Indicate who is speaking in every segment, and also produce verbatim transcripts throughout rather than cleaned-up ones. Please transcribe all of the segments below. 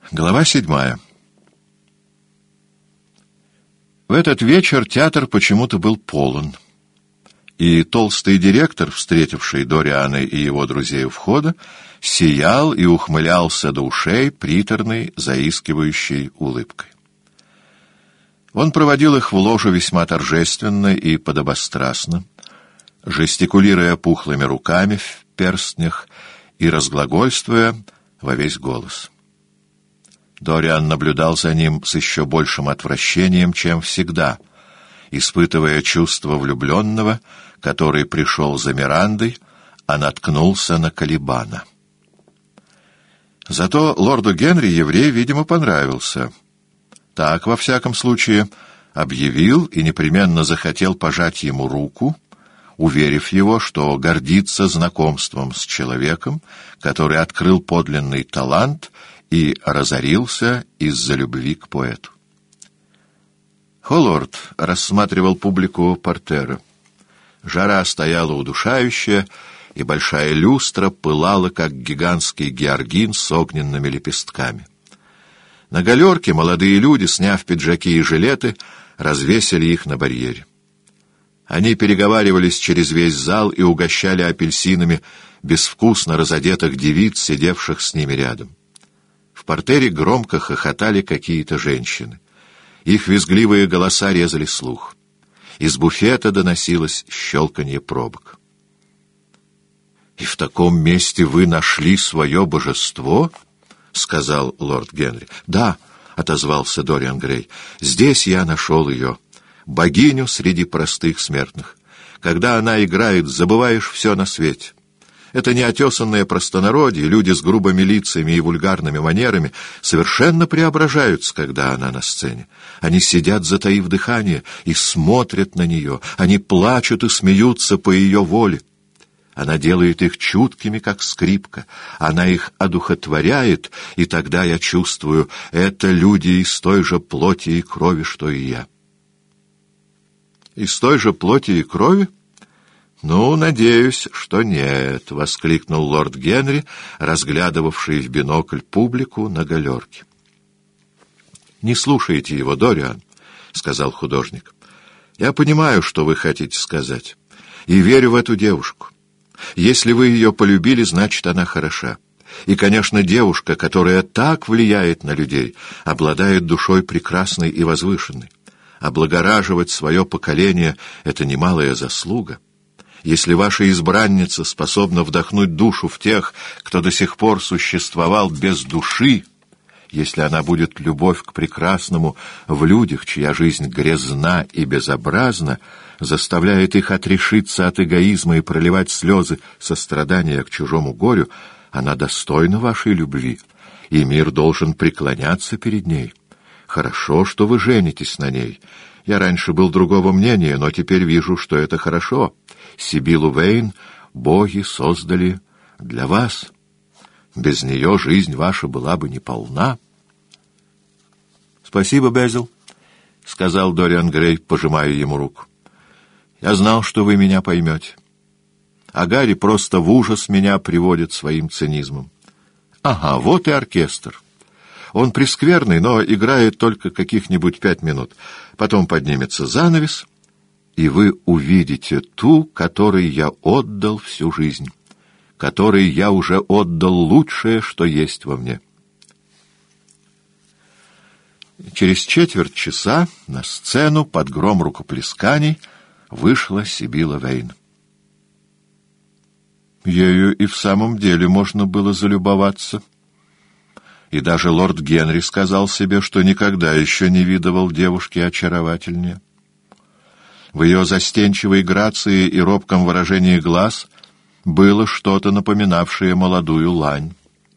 Speaker 1: Глава седьмая. В этот вечер театр почему-то был полон, и толстый директор, встретивший Дориана и его друзей у входа, сиял и ухмылялся до ушей приторной, заискивающей улыбкой. Он проводил их в ложу весьма торжественно и подобострастно, жестикулируя пухлыми руками в перстнях и разглагольствуя во весь голос. Дориан наблюдал за ним с еще большим отвращением, чем всегда, испытывая чувство влюбленного, который пришел за Мирандой, а наткнулся на Калибана. Зато лорду Генри еврей, видимо, понравился. Так, во всяком случае, объявил и непременно захотел пожать ему руку, уверив его, что гордится знакомством с человеком, который открыл подлинный талант и разорился из-за любви к поэту. Холлорд рассматривал публику портера. Жара стояла удушающая, и большая люстра пылала, как гигантский георгин с огненными лепестками. На галерке молодые люди, сняв пиджаки и жилеты, развесили их на барьере. Они переговаривались через весь зал и угощали апельсинами безвкусно разодетых девиц, сидевших с ними рядом. В портере громко хохотали какие-то женщины. Их визгливые голоса резали слух. Из буфета доносилось щелканье пробок. «И в таком месте вы нашли свое божество?» — сказал лорд Генри. «Да», — отозвался Дориан Грей, — «здесь я нашел ее, богиню среди простых смертных. Когда она играет, забываешь все на свете. Это неотесанное простонародье, люди с грубыми лицами и вульгарными манерами совершенно преображаются, когда она на сцене. Они сидят, затаив дыхание, и смотрят на нее. Они плачут и смеются по ее воле. Она делает их чуткими, как скрипка. Она их одухотворяет, и тогда я чувствую, это люди из той же плоти и крови, что и я». «Из той же плоти и крови? «Ну, надеюсь, что нет», — воскликнул лорд Генри, разглядывавший в бинокль публику на галерке. «Не слушайте его, Дориан», — сказал художник. «Я понимаю, что вы хотите сказать, и верю в эту девушку. Если вы ее полюбили, значит, она хороша. И, конечно, девушка, которая так влияет на людей, обладает душой прекрасной и возвышенной. Облагораживать свое поколение — это немалая заслуга. Если ваша избранница способна вдохнуть душу в тех, кто до сих пор существовал без души, если она будет любовь к прекрасному в людях, чья жизнь грязна и безобразна, заставляет их отрешиться от эгоизма и проливать слезы сострадания к чужому горю, она достойна вашей любви, и мир должен преклоняться перед ней. Хорошо, что вы женитесь на ней. Я раньше был другого мнения, но теперь вижу, что это хорошо. Сибилу Вейн боги создали для вас. Без нее жизнь ваша была бы неполна». «Спасибо, Безил», — сказал Дориан Грей, пожимая ему руку. «Я знал, что вы меня поймете. А Гарри просто в ужас меня приводит своим цинизмом. Ага, вот и оркестр. Он прескверный, но играет только каких-нибудь пять минут. Потом поднимется занавес, и вы увидите ту, которой я отдал всю жизнь, которой я уже отдал лучшее, что есть во мне». Через четверть часа на сцену под гром рукоплесканий вышла Сибила Вейн. Ею и в самом деле можно было залюбоваться. И даже лорд Генри сказал себе, что никогда еще не видывал девушки очаровательнее. В ее застенчивой грации и робком выражении глаз было что-то напоминавшее молодую лань.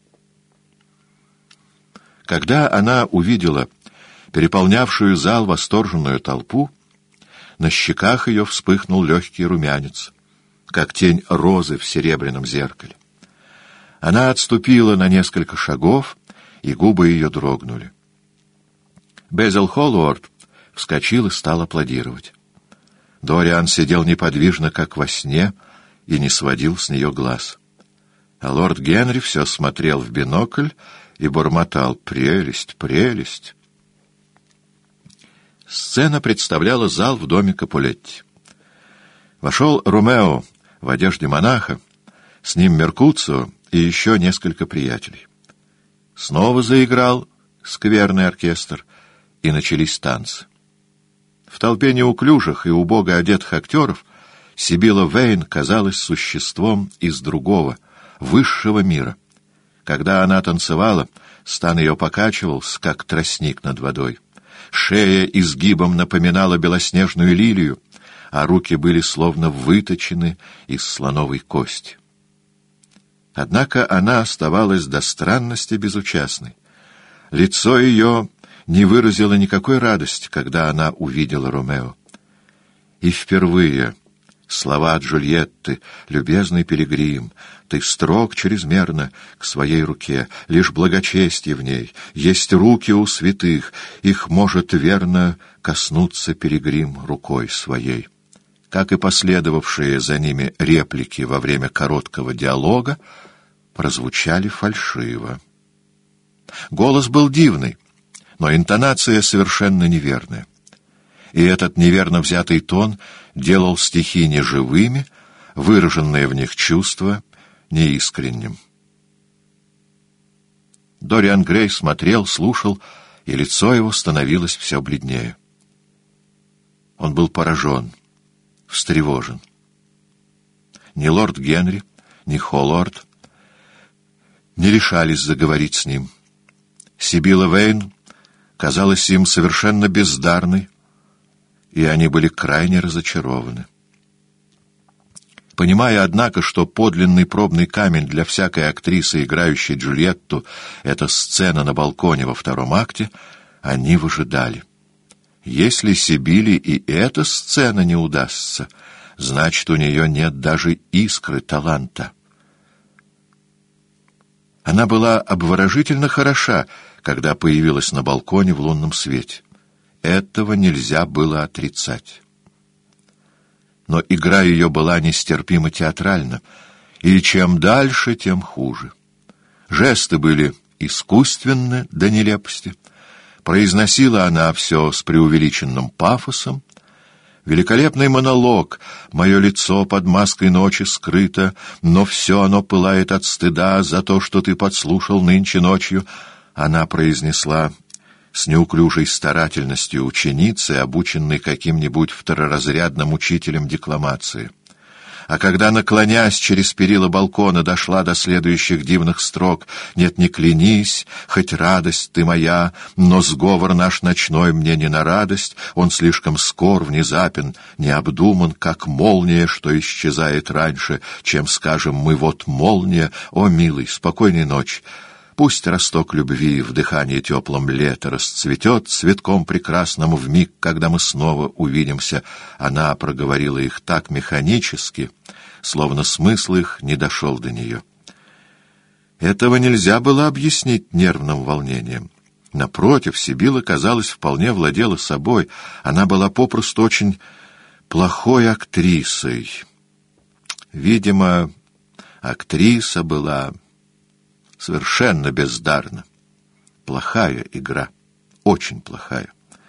Speaker 1: Когда она увидела переполнявшую зал восторженную толпу, на щеках ее вспыхнул легкий румянец, как тень розы в серебряном зеркале. Она отступила на несколько шагов, и губы ее дрогнули. Безил Холлорд вскочил и стал аплодировать. Дориан сидел неподвижно, как во сне, и не сводил с нее глаз. А лорд Генри все смотрел в бинокль и бормотал: «Прелесть, прелесть!». Сцена представляла зал в доме Капулетти. Вошел Ромео в одежде монаха, с ним Меркуцио и еще несколько приятелей. Снова заиграл скверный оркестр, и начались танцы. В толпе неуклюжих и убого одетых актеров Сибила Вейн казалась существом из другого, высшего мира. Когда она танцевала, стан ее покачивался, как тростник над водой. Шея изгибом напоминала белоснежную лилию, а руки были словно выточены из слоновой кости. Однако она оставалась до странности безучастной. Лицо ее не выразило никакой радости, когда она увидела Ромео. И впервые слова Джульетты: «Любезный пилигрим, ты строг чрезмерно к своей руке, лишь благочестие в ней, есть руки у святых, их может верно коснуться пилигрим рукой своей», как и последовавшие за ними реплики во время короткого диалога, прозвучали фальшиво. Голос был дивный, но интонация совершенно неверная. И этот неверно взятый тон делал стихи неживыми, выраженные в них чувства неискренним. Дориан Грей смотрел, слушал, и лицо его становилось все бледнее. Он был поражен, встревожен. Ни лорд Генри, ни Холлорд не решались заговорить с ним. Сибила Вейн казалась им совершенно бездарной, и они были крайне разочарованы. Понимая, однако, что подлинный пробный камень для всякой актрисы, играющей Джульетту, — это сцена на балконе во втором акте, они выжидали. Если Сибиле и эта сцена не удастся, значит, у нее нет даже искры таланта. Она была обворожительно хороша, когда появилась на балконе в лунном свете. Этого нельзя было отрицать. Но игра ее была нестерпимо театральна, и чем дальше, тем хуже. Жесты были искусственны до нелепости. Произносила она все с преувеличенным пафосом. Великолепный монолог: «Мое лицо под маской ночи скрыто, но все оно пылает от стыда за то, что ты подслушал нынче ночью», она произнесла с неуклюжей старательностью ученицы, обученной каким-нибудь второразрядным учителем декламации. А когда, наклонясь через перила балкона, дошла до следующих дивных строк: «Нет, не клянись, хоть радость ты моя, но сговор наш ночной мне не на радость, он слишком скор, внезапен, необдуман, как молния, что исчезает раньше, чем скажем мы: вот молния, о, милый, спокойной ночи. Пусть росток любви в дыхании теплом лета расцветет цветком прекрасным в миг, когда мы снова увидимся». Она проговорила их так механически, словно смысл их не дошел до нее. Этого нельзя было объяснить нервным волнением. Напротив, Сибила, казалось, вполне владела собой. Она была попросту очень плохой актрисой. Видимо, актриса была совершенно бездарна. Плохая игра, очень плохая.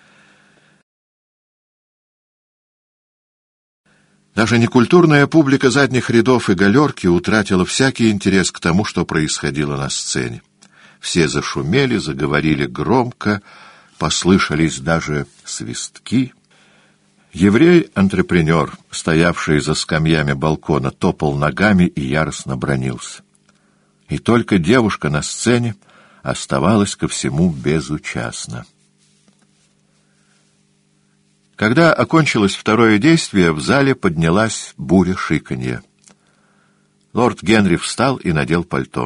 Speaker 1: Даже некультурная публика задних рядов и галерки утратила всякий интерес к тому, что происходило на сцене. Все зашумели, заговорили громко, послышались даже свистки. Еврей-антрепренер, стоявший за скамьями балкона, топал ногами и яростно бранился. И только девушка на сцене оставалась ко всему безучастна. Когда окончилось второе действие, в зале поднялась буря шиканья. Лорд Генри встал и надел пальто.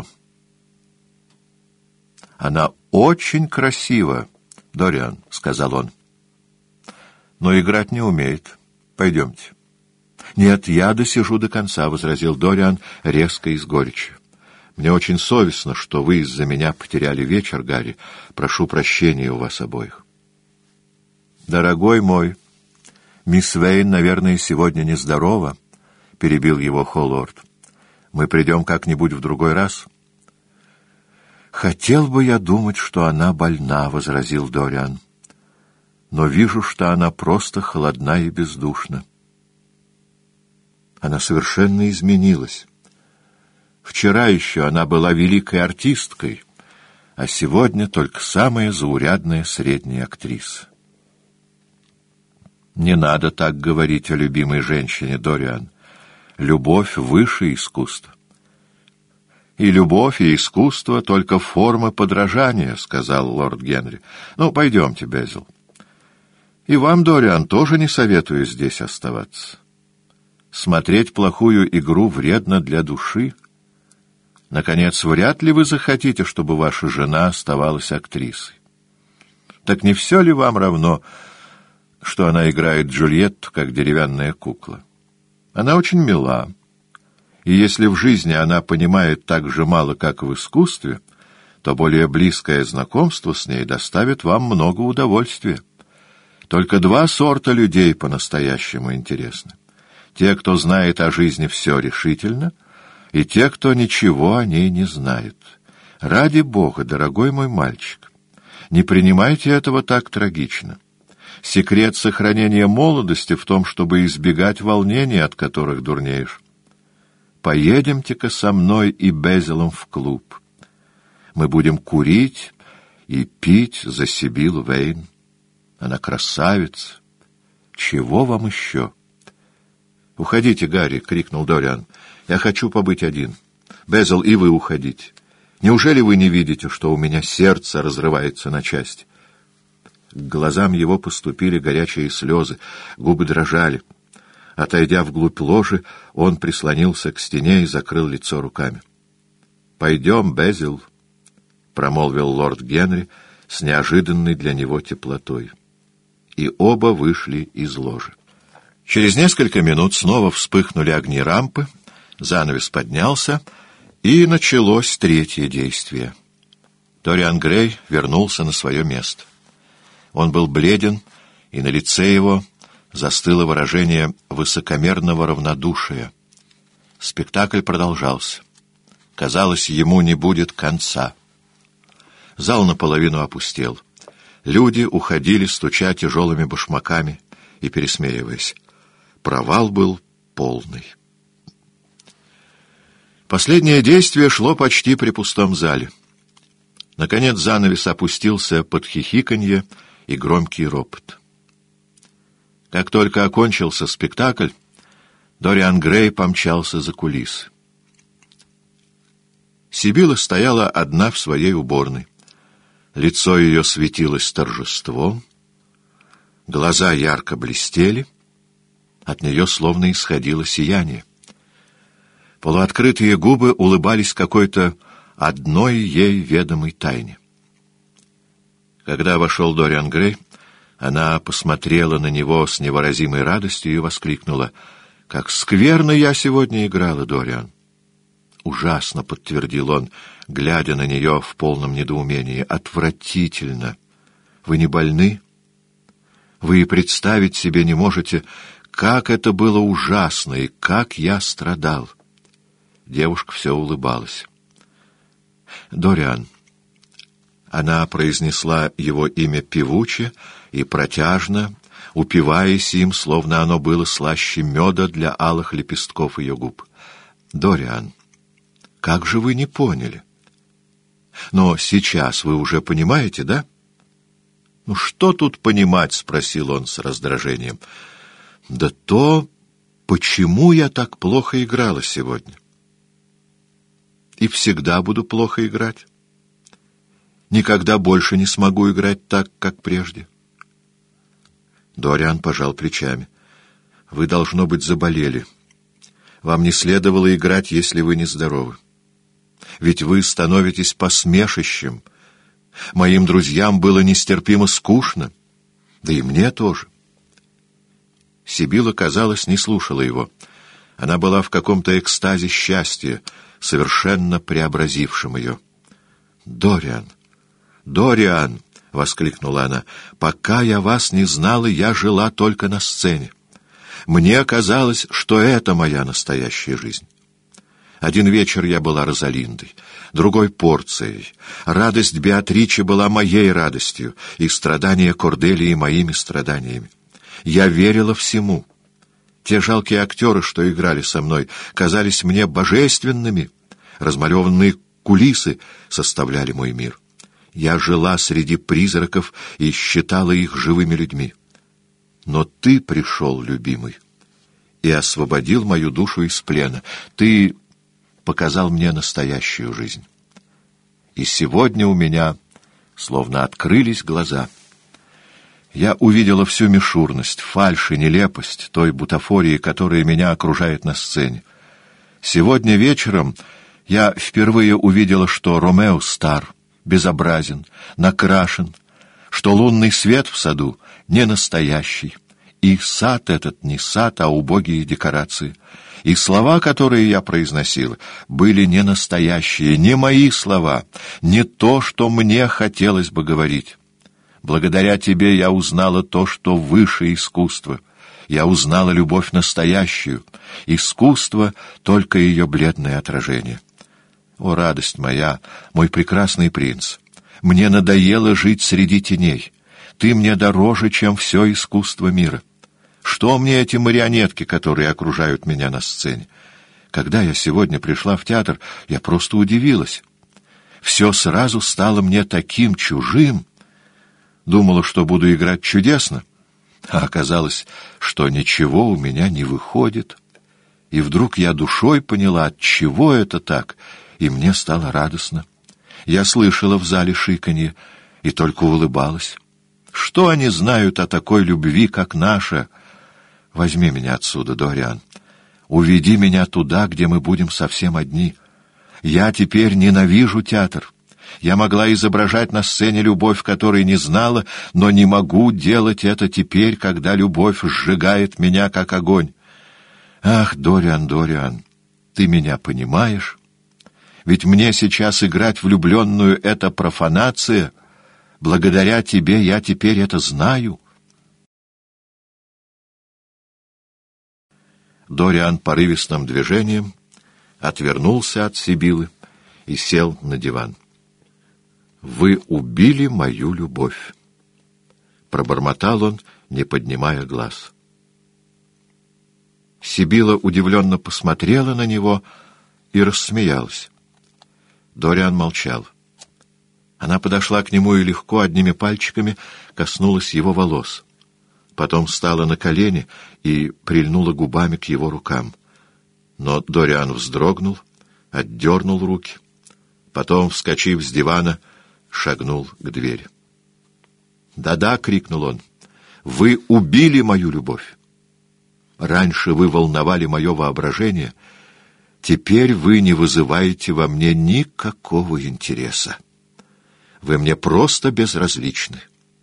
Speaker 1: «Она очень красива, Дориан», — сказал он. «Но играть не умеет. Пойдемте». «Нет, я досижу до конца», — возразил Дориан резко и с горечью. «Мне очень совестно, что вы из-за меня потеряли вечер, Гарри. Прошу прощения у вас обоих». «Дорогой мой, мисс Вейн, наверное, сегодня нездорова», — перебил его Холлорд. «Мы придем как-нибудь в другой раз». «Хотел бы я думать, что она больна», — возразил Дориан. «Но вижу, что она просто холодна и бездушна. Она совершенно изменилась. Вчера еще она была великой артисткой, а сегодня только самая заурядная средняя актриса». «Не надо так говорить о любимой женщине, Дориан. Любовь выше искусства». «И любовь, и искусство — только формы подражания», — сказал лорд Генри. «Ну, пойдемте, Безил. И вам, Дориан, тоже не советую здесь оставаться. Смотреть плохую игру вредно для души. Наконец, вряд ли вы захотите, чтобы ваша жена оставалась актрисой. Так не все ли вам равно, что она играет Джульетту, как деревянная кукла? Она очень мила, и если в жизни она понимает так же мало, как в искусстве, то более близкое знакомство с ней доставит вам много удовольствия. Только два сорта людей по-настоящему интересны. Те, кто знает о жизни все решительно, и те, кто ничего о ней не знает. Ради Бога, дорогой мой мальчик, не принимайте этого так трагично. Секрет сохранения молодости в том, чтобы избегать волнений, от которых дурнеешь. Поедемте-ка со мной и Безилом в клуб. Мы будем курить и пить за Сибил Вейн. Она красавица. Чего вам еще? — «Уходите, Гарри!» — крикнул Дориан. «Я хочу побыть один. Безил, и вы уходите. Неужели вы не видите, что у меня сердце разрывается на части?» К глазам его поступили горячие слезы, губы дрожали. Отойдя вглубь ложи, он прислонился к стене и закрыл лицо руками. «Пойдем, Безил», — промолвил лорд Генри с неожиданной для него теплотой. И оба вышли из ложи. Через несколько минут снова вспыхнули огни рампы, занавес поднялся, и началось третье действие. Дориан Грей вернулся на свое место. Он был бледен, и на лице его застыло выражение высокомерного равнодушия. Спектакль продолжался. Казалось, ему не будет конца. Зал наполовину опустел. Люди уходили, стуча тяжелыми башмаками и пересмеиваясь. Провал был полный. Последнее действие шло почти при пустом зале. Наконец занавес опустился под хихиканье и громкий ропот. Как только окончился спектакль, Дориан Грей помчался за кулисы. Сибила стояла одна в своей уборной. Лицо ее светилось торжеством, глаза ярко блестели, от нее словно исходило сияние. Полуоткрытые губы улыбались какой-то одной ей ведомой тайне. Когда вошел Дориан Грей, она посмотрела на него с невыразимой радостью и воскликнула: «Как скверно я сегодня играла, Дориан!» «Ужасно», — подтвердил он, глядя на нее в полном недоумении. «Отвратительно! Вы не больны? Вы и представить себе не можете, как это было ужасно и как я страдал!» Девушка все улыбалась. «Дориан». Она произнесла его имя певуче и протяжно, упиваясь им, словно оно было слаще меда для алых лепестков ее губ. «Дориан, как же вы не поняли? Но сейчас вы уже понимаете, да?» «Ну что тут понимать?» — спросил он с раздражением. «Да то, почему я так плохо играла сегодня. И всегда буду плохо играть. Никогда больше не смогу играть так, как прежде». Дориан пожал плечами. «Вы, должно быть, заболели. Вам не следовало играть, если вы нездоровы. Ведь вы становитесь посмешищем. Моим друзьям было нестерпимо скучно. Да и мне тоже». Сибила, казалось, не слушала его. Она была в каком-то экстазе счастья, совершенно преобразившем ее. «Дориан! Дориан!» — воскликнула она. «Пока я вас не знала, я жила только на сцене. Мне казалось, что это моя настоящая жизнь. Один вечер я была Розалиндой, другой — Порцией. Радость Беатричи была моей радостью, и страдания Корделии — моими страданиями. Я верила всему. Те жалкие актеры, что играли со мной, казались мне божественными. Размалеванные кулисы составляли мой мир. Я жила среди призраков и считала их живыми людьми. Но ты пришел, любимый, и освободил мою душу из плена. Ты показал мне настоящую жизнь. И сегодня у меня словно открылись глаза. Я увидела всю мишурность, фальшь и нелепость той бутафории, которая меня окружает на сцене. Сегодня вечером я впервые увидела, что Ромео стар, безобразен, накрашен, что лунный свет в саду не настоящий, и сад этот не сад, а убогие декорации. И слова, которые я произносила, были не настоящие, не мои слова, не то, что мне хотелось бы говорить. Благодаря тебе я узнала то, что выше искусства. Я узнала любовь настоящую, искусство — только ее бледное отражение. О, радость моя, мой прекрасный принц! Мне надоело жить среди теней. Ты мне дороже, чем все искусство мира. Что мне эти марионетки, которые окружают меня на сцене? Когда я сегодня пришла в театр, я просто удивилась. Все сразу стало мне таким чужим. Думала, что буду играть чудесно, а оказалось, что ничего у меня не выходит. И вдруг я душой поняла, отчего это так, и мне стало радостно. Я слышала в зале шиканье и только улыбалась. Что они знают о такой любви, как наша? Возьми меня отсюда, Дориан. Уведи меня туда, где мы будем совсем одни. Я теперь ненавижу театр. Я могла изображать на сцене любовь, которой не знала, но не могу делать это теперь, когда любовь сжигает меня, как огонь. Ах, Дориан, Дориан, ты меня понимаешь? Ведь мне сейчас играть влюбленную — это профанация. Благодаря тебе я теперь это знаю. Дориан порывистым движением отвернулся от Сибилы и сел на диван. «Вы убили мою любовь», — пробормотал он, не поднимая глаз. Сибила удивленно посмотрела на него и рассмеялась. Дориан молчал. Она подошла к нему и легко одними пальчиками коснулась его волос. Потом встала на колени и прильнула губами к его рукам. Но Дориан вздрогнул, отдернул руки. Потом, вскочив с дивана, шагнул к двери. «Да-да», — крикнул он, — «вы убили мою любовь. Раньше вы волновали мое воображение, теперь вы не вызываете во мне никакого интереса. Вы мне просто безразличны.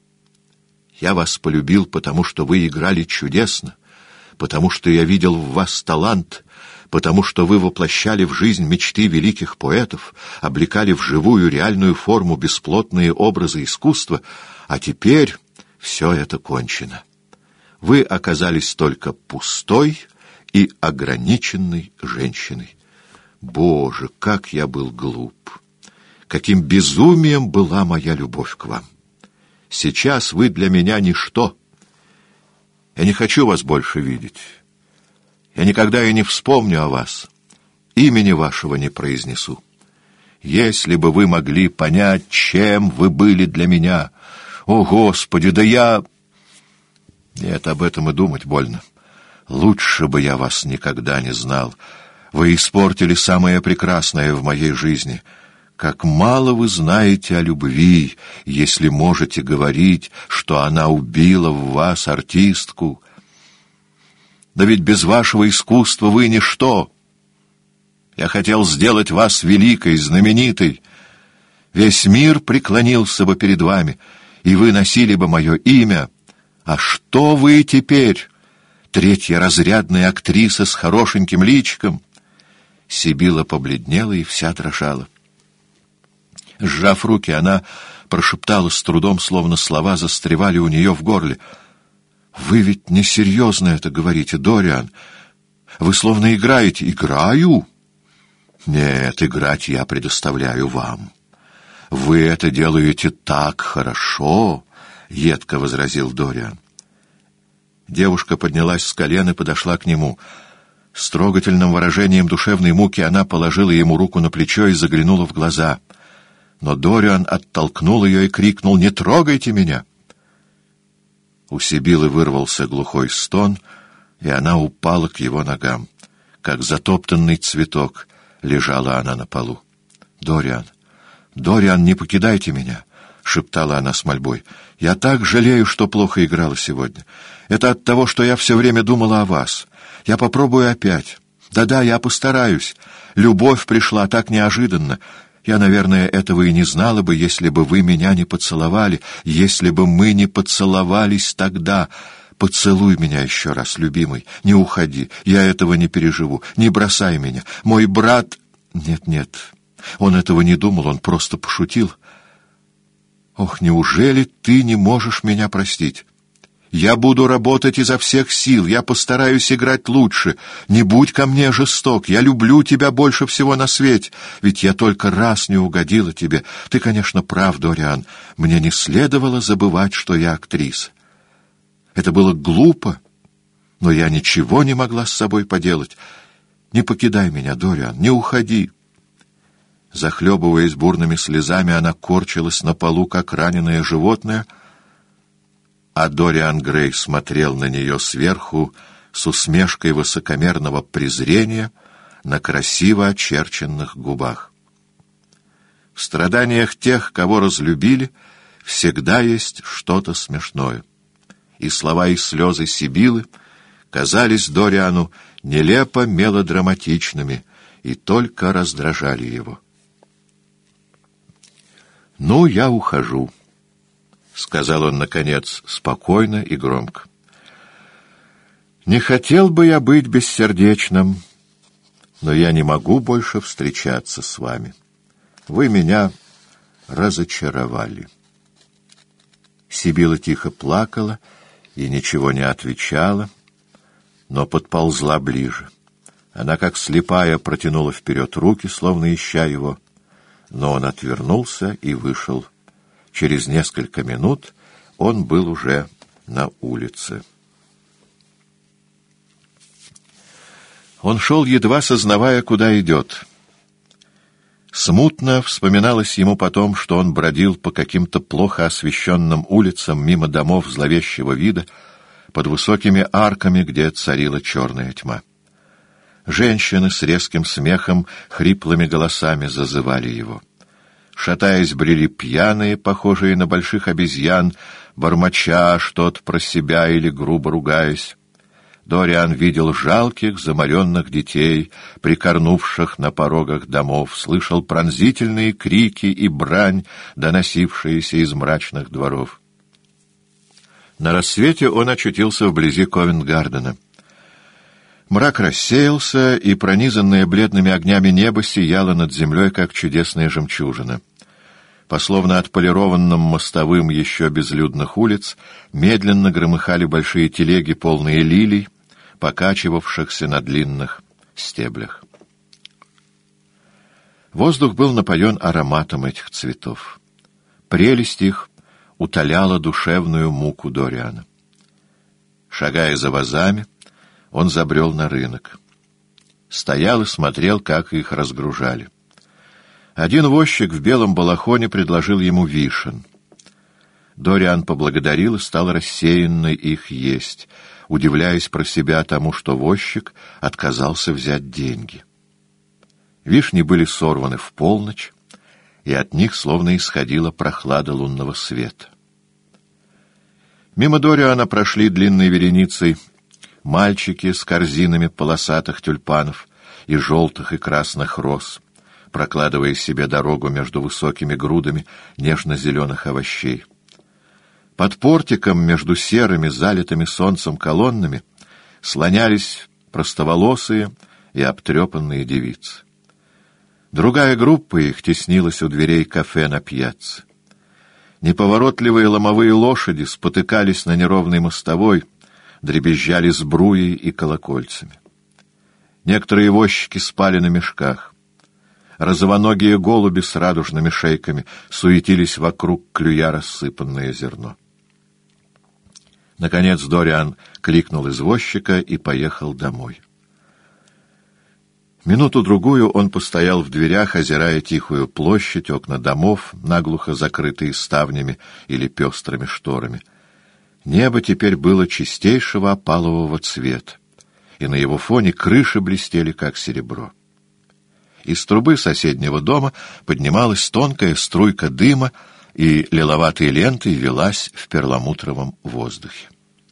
Speaker 1: Я вас полюбил, потому что вы играли чудесно, потому что я видел в вас талант, потому что вы воплощали в жизнь мечты великих поэтов, облекали в живую реальную форму бесплотные образы искусства, а теперь все это кончено. Вы оказались только пустой и ограниченной женщиной. Боже, как я был глуп! Каким безумием была моя любовь к вам! Сейчас вы для меня ничто. Я не хочу вас больше видеть. Я никогда и не вспомню о вас. Имени вашего не произнесу. Если бы вы могли понять, чем вы были для меня. О, Господи, да я... Нет, об этом и думать больно. Лучше бы я вас никогда не знал. Вы испортили самое прекрасное в моей жизни. Как мало вы знаете о любви, если можете говорить, что она убила в вас артистку. Да ведь без вашего искусства вы ничто. Я хотел сделать вас великой, знаменитой. Весь мир преклонился бы перед вами, и вы носили бы мое имя. А что вы теперь? Третья разрядная актриса с хорошеньким личиком. Сибила побледнела и вся дрожала. Сжав руки, она прошептала с трудом, словно слова застревали у нее в горле. «Вы ведь несерьезно это говорите, Дориан. Вы словно играете». «Играю? «Нет, играть я предоставляю вам. Вы это делаете так хорошо», — едко возразил Дориан. Девушка поднялась с колен и подошла к нему. С трогательным выражением душевной муки она положила ему руку на плечо и заглянула в глаза. Но Дориан оттолкнул ее и крикнул: «Не трогайте меня!» У Сибилы вырвался глухой стон, и она упала к его ногам. Как затоптанный цветок лежала она на полу. «Дориан! Дориан, не покидайте меня!» — шептала она с мольбой. «Я так жалею, что плохо играла сегодня. Это от того, что я все время думала о вас. Я попробую опять. Да-да, я постараюсь. Любовь пришла так неожиданно. Я, наверное, этого и не знала бы, если бы вы меня не поцеловали, если бы мы не поцеловались тогда. Поцелуй меня еще раз, любимый. Не уходи. Я этого не переживу. Не бросай меня. Мой брат...» «Нет-нет, он этого не думал, он просто пошутил. Ох, неужели ты не можешь меня простить? Я буду работать изо всех сил, я постараюсь играть лучше. Не будь ко мне жесток, я люблю тебя больше всего на свете, ведь я только раз не угодила тебе. Ты, конечно, прав, Дориан, мне не следовало забывать, что я актриса. Это было глупо, но я ничего не могла с собой поделать. Не покидай меня, Дориан, не уходи». Захлебываясь бурными слезами, она корчилась на полу, как раненое животное, а Дориан Грей смотрел на нее сверху с усмешкой высокомерного презрения на красиво очерченных губах. В страданиях тех, кого разлюбили, всегда есть что-то смешное. И слова и слезы Сибилы казались Дориану нелепо мелодраматичными и только раздражали его. «Ну, я ухожу», — сказал он, наконец, спокойно и громко. «Не хотел бы я быть бессердечным, но я не могу больше встречаться с вами. Вы меня разочаровали». Сибила тихо плакала и ничего не отвечала, но подползла ближе. Она, как слепая, протянула вперед руки, словно ища его, но он отвернулся и вышел. Через несколько минут он был уже на улице. Он шел, едва сознавая, куда идет. Смутно вспоминалось ему потом, что он бродил по каким-то плохо освещенным улицам мимо домов зловещего вида, под высокими арками, где царила черная тьма. Женщины с резким смехом, хриплыми голосами зазывали его. Шатаясь, брели пьяные, похожие на больших обезьян, бормоча что-то про себя или грубо ругаясь. Дориан видел жалких, заморенных детей, прикорнувших на порогах домов, слышал пронзительные крики и брань, доносившиеся из мрачных дворов. На рассвете он очутился вблизи Ковент-Гардена. Мрак рассеялся, и пронизанное бледными огнями небо сияло над землей, как чудесная жемчужина. По словно отполированным мостовым еще безлюдных улиц медленно громыхали большие телеги, полные лилий, покачивавшихся на длинных стеблях. Воздух был напоен ароматом этих цветов. Прелесть их утоляла душевную муку Дориана. Шагая за вазами, он забрел на рынок. Стоял и смотрел, как их разгружали. Один возчик в белом балахоне предложил ему вишен. Дориан поблагодарил и стал рассеянно их есть, удивляясь про себя тому, что возчик отказался взять деньги. Вишни были сорваны в полночь, и от них словно исходила прохлада лунного света. Мимо Дориана прошли длинной вереницей мальчики с корзинами полосатых тюльпанов и желтых и красных роз, прокладывая себе дорогу между высокими грудами нежно-зеленых овощей. Под портиком между серыми, залитыми солнцем колоннами слонялись простоволосые и обтрепанные девицы. Другая группа их теснилась у дверей кафе на пьяцце. Неповоротливые ломовые лошади спотыкались на неровной мостовой, дребезжали сбруей и колокольцами. Некоторые возчики спали на мешках. Розовоногие голуби с радужными шейками суетились вокруг, клюя рассыпанное зерно. Наконец Дориан кликнул извозчика и поехал домой. Минуту-другую он постоял в дверях, озирая тихую площадь, окна домов, наглухо закрытые ставнями или пестрыми шторами. Небо теперь было чистейшего опалового цвета, и на его фоне крыши блестели, как серебро. Из трубы соседнего дома поднималась тонкая струйка дыма, и лиловатой лентой велась в перламутровом воздухе.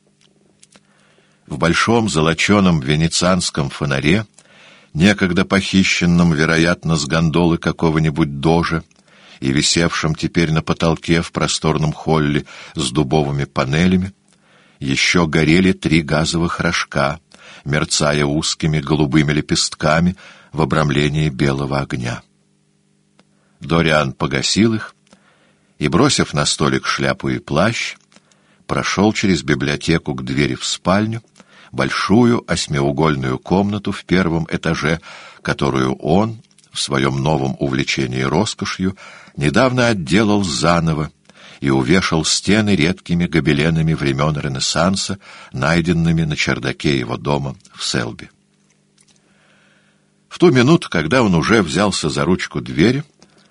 Speaker 1: В большом золоченом венецианском фонаре, некогда похищенном, вероятно, с гондолы какого-нибудь дожа, и висевшем теперь на потолке в просторном холле с дубовыми панелями, еще горели три газовых рожка, мерцая узкими голубыми лепестками в обрамлении белого огня. Дориан погасил их и, бросив на столик шляпу и плащ, прошел через библиотеку к двери в спальню, большую осьмиугольную комнату в первом этаже, которую он, в своем новом увлечении роскошью, недавно отделал заново и увешал стены редкими гобеленами времен Ренессанса, найденными на чердаке его дома в Селби. В ту минуту, когда он уже взялся за ручку двери,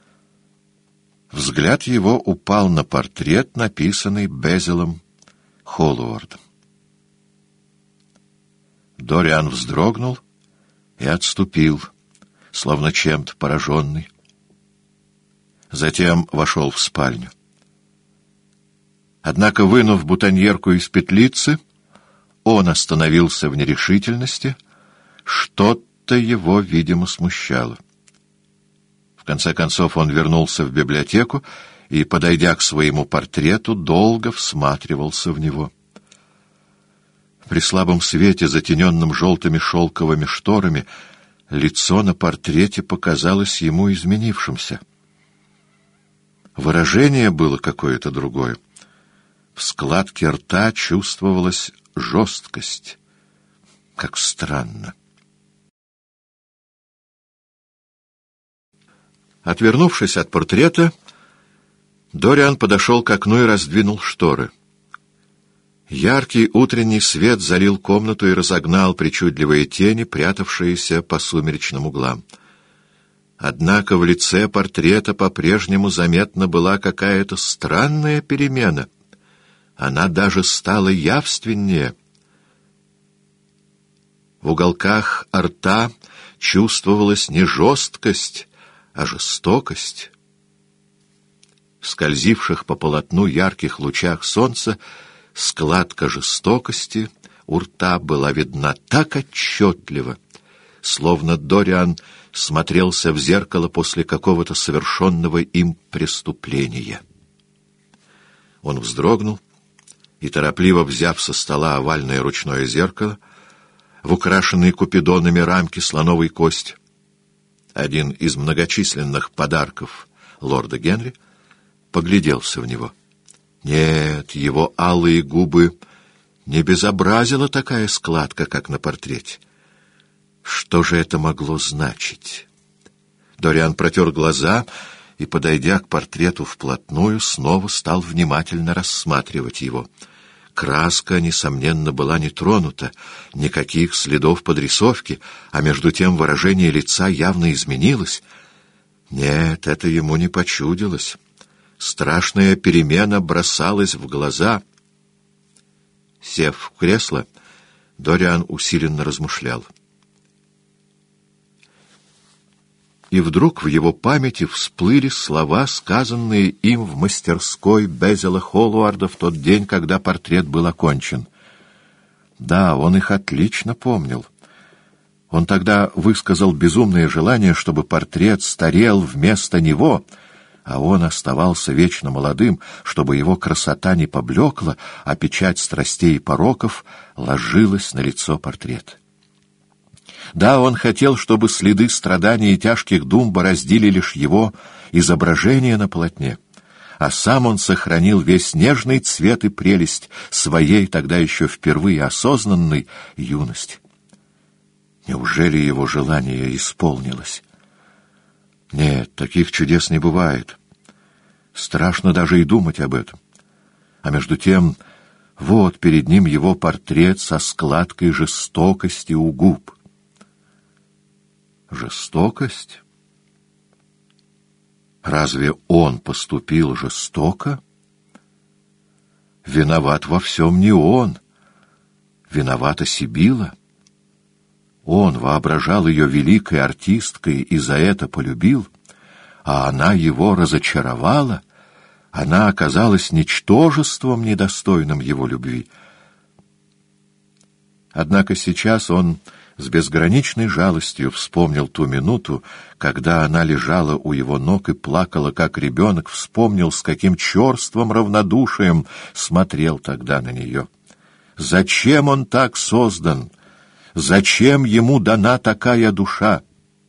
Speaker 1: взгляд его упал на портрет, написанный Безилом Холлуордом. Дориан вздрогнул и отступил, словно чем-то пораженный. Затем вошел в спальню. Однако, вынув бутоньерку из петлицы, он остановился в нерешительности. Что-то его, видимо, смущало. В конце концов он вернулся в библиотеку и, подойдя к своему портрету, долго всматривался в него. При слабом свете, затененном желтыми шелковыми шторами, лицо на портрете показалось ему изменившимся. Выражение было какое-то другое. В складке рта чувствовалась жесткость. Как странно. Отвернувшись от портрета, Дориан подошел к окну и раздвинул шторы. Яркий утренний свет залил комнату и разогнал причудливые тени, прятавшиеся по сумеречным углам. Однако в лице портрета по-прежнему заметна была какая-то странная перемена. Она даже стала явственнее. В уголках рта чувствовалась не жесткость, а жестокость. В скользивших по полотну ярких лучах солнца складка жестокости у рта была видна так отчетливо, словно Дориан смотрелся в зеркало после какого-то совершенного им преступления. Он вздрогнул и, торопливо взяв со стола овальное ручное зеркало, в украшенной купидонами рамке слоновой кости, один из многочисленных подарков лорда Генри, погляделся в него. Нет, его алые губы не безобразила такая складка, как на портрете. Что же это могло значить? Дориан протер глаза и, подойдя к портрету вплотную, снова стал внимательно рассматривать его. Краска, несомненно, была не тронута, никаких следов подрисовки, а между тем выражение лица явно изменилось. Нет, это ему не почудилось. Страшная перемена бросалась в глаза. Сев в кресло, Дориан усиленно размышлял. И вдруг в его памяти всплыли слова, сказанные им в мастерской Безила Холлуорда в тот день, когда портрет был окончен. Да, он их отлично помнил. Он тогда высказал безумное желание, чтобы портрет старел вместо него, а он оставался вечно молодым, чтобы его красота не поблекла, а печать страстей и пороков ложилась на лицо портрета. Да, он хотел, чтобы следы страданий и тяжких дум бороздили лишь его изображение на полотне, а сам он сохранил весь нежный цвет и прелесть своей тогда еще впервые осознанной юности. Неужели его желание исполнилось? Нет, таких чудес не бывает. Страшно даже и думать об этом. А между тем, вот перед ним его портрет со складкой жестокости у губ. Жестокость? Разве он поступил жестоко? Виноват во всем не он. Виновата Сибила. Он воображал ее великой артисткой и за это полюбил, а она его разочаровала. Она оказалась ничтожеством, недостойным его любви. Однако сейчас он с безграничной жалостью вспомнил ту минуту, когда она лежала у его ног и плакала, как ребенок, вспомнил, с каким черствым равнодушием смотрел тогда на нее. Зачем он так создан? Зачем ему дана такая душа?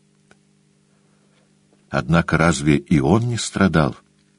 Speaker 1: Однако разве и он не страдал?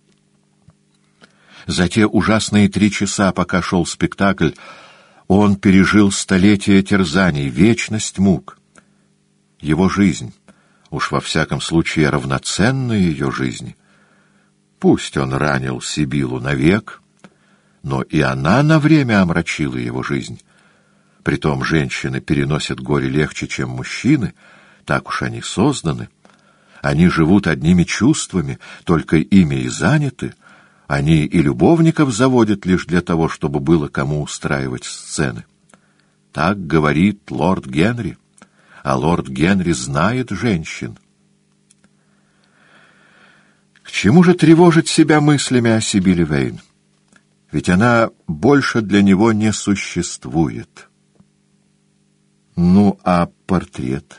Speaker 1: За те ужасные три часа, пока шел спектакль, он пережил столетия терзаний, вечность мук. Его жизнь, уж во всяком случае равноценна ее жизни. Пусть он ранил Сибилу навек, но и она на время омрачила его жизнь. Притом женщины переносят горе легче, чем мужчины, так уж они созданы. Они живут одними чувствами, только ими и заняты. Они и любовников заводят лишь для того, чтобы было кому устраивать сцены. Так говорит лорд Генри, а лорд Генри знает женщин. К чему же тревожить себя мыслями о Сибиле Вейн? Ведь она больше для него не существует. Ну, а портрет?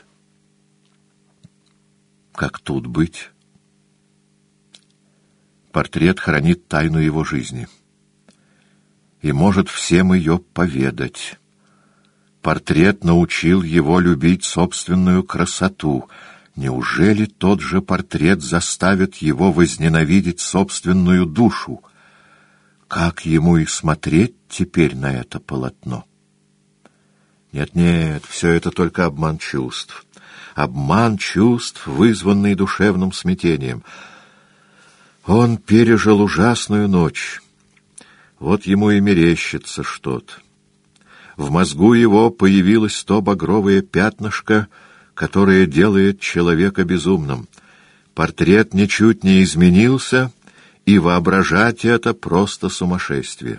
Speaker 1: Как тут быть? Портрет хранит тайну его жизни и может всем ее поведать. Портрет научил его любить собственную красоту. Неужели тот же портрет заставит его возненавидеть собственную душу? Как ему и смотреть теперь на это полотно? Нет-нет, все это только обман чувств. Обман чувств, вызванный душевным смятением. Он пережил ужасную ночь. Вот ему и мерещится что-то. В мозгу его появилось то багровое пятнышко, которое делает человека безумным. Портрет ничуть не изменился, и воображать это просто сумасшествие.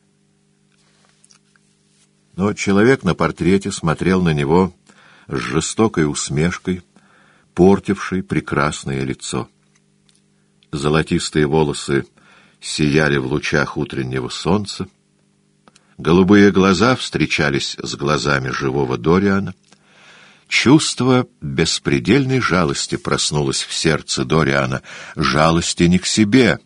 Speaker 1: Но человек на портрете смотрел на него с жестокой усмешкой, портившей прекрасное лицо. Золотистые волосы сияли в лучах утреннего солнца, голубые глаза встречались с глазами живого Дориана. Чувство беспредельной жалости проснулось в сердце Дориана, жалости не к себе,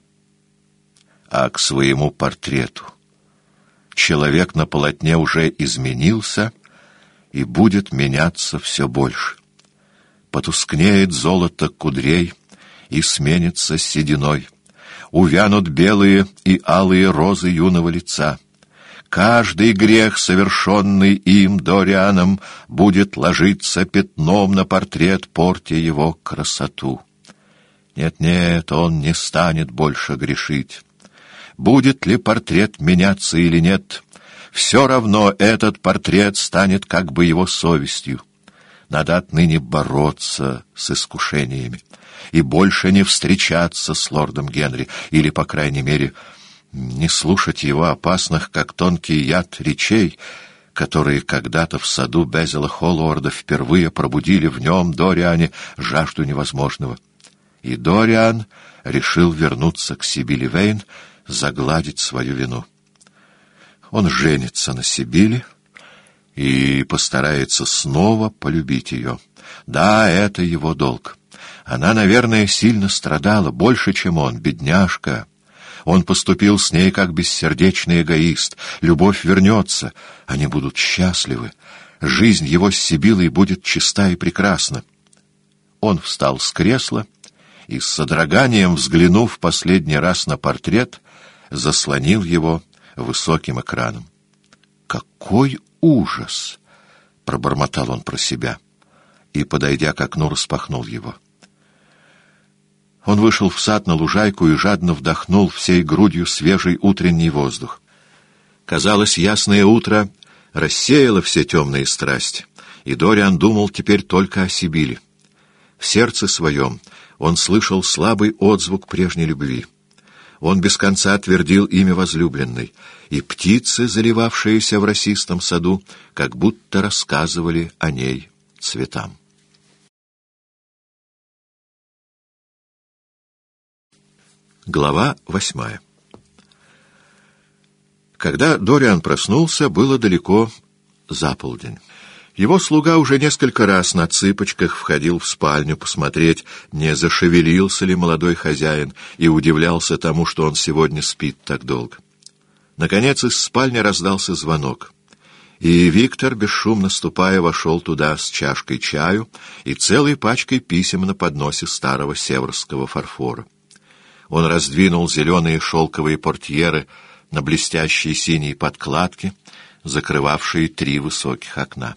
Speaker 1: а к своему портрету. Человек на полотне уже изменился и будет меняться все больше. Потускнеет золото кудрей и сменится сединой. Увянут белые и алые розы юного лица. Каждый грех, совершенный им, Дорианом, будет ложиться пятном на портрет, портя его красоту. Нет-нет, он не станет больше грешить. Будет ли портрет меняться или нет, все равно этот портрет станет как бы его совестью. Надо отныне бороться с искушениями и больше не встречаться с лордом Генри, или, по крайней мере, не слушать его опасных, как тонкий яд, речей, которые когда-то в саду Безила Холлорда впервые пробудили в нем, Дориане, жажду невозможного. И Дориан решил вернуться к Сибиле Вейн, загладить свою вину. Он женится на Сибиле и постарается снова полюбить ее. Да, это его долг. Она, наверное, сильно страдала, больше, чем он, бедняжка. Он поступил с ней как бессердечный эгоист. Любовь вернется, они будут счастливы. Жизнь его с Сибилой будет чиста и прекрасна. Он встал с кресла и, с содроганием взглянув последний раз на портрет, заслонил его высоким экраном. «Какой ужас!» — пробормотал он про себя и, подойдя к окну, распахнул его. Он вышел в сад на лужайку и жадно вдохнул всей грудью свежий утренний воздух. Казалось, ясное утро рассеяло все темные страсти, и Дориан думал теперь только о Сибили. В сердце своем он слышал слабый отзвук прежней любви. Он без конца твердил имя возлюбленной, и птицы, заливавшиеся в росистом саду, как будто рассказывали о ней цветам. Глава восьмая. Когда Дориан проснулся, было далеко за полдень. Его слуга уже несколько раз на цыпочках входил в спальню посмотреть, не зашевелился ли молодой хозяин, и удивлялся тому, что он сегодня спит так долго. Наконец из спальни раздался звонок, и Виктор, бесшумно ступая, вошел туда с чашкой чаю и целой пачкой писем на подносе старого северского фарфора. Он раздвинул зеленые шелковые портьеры на блестящей синей подкладке, закрывавшие три высоких окна.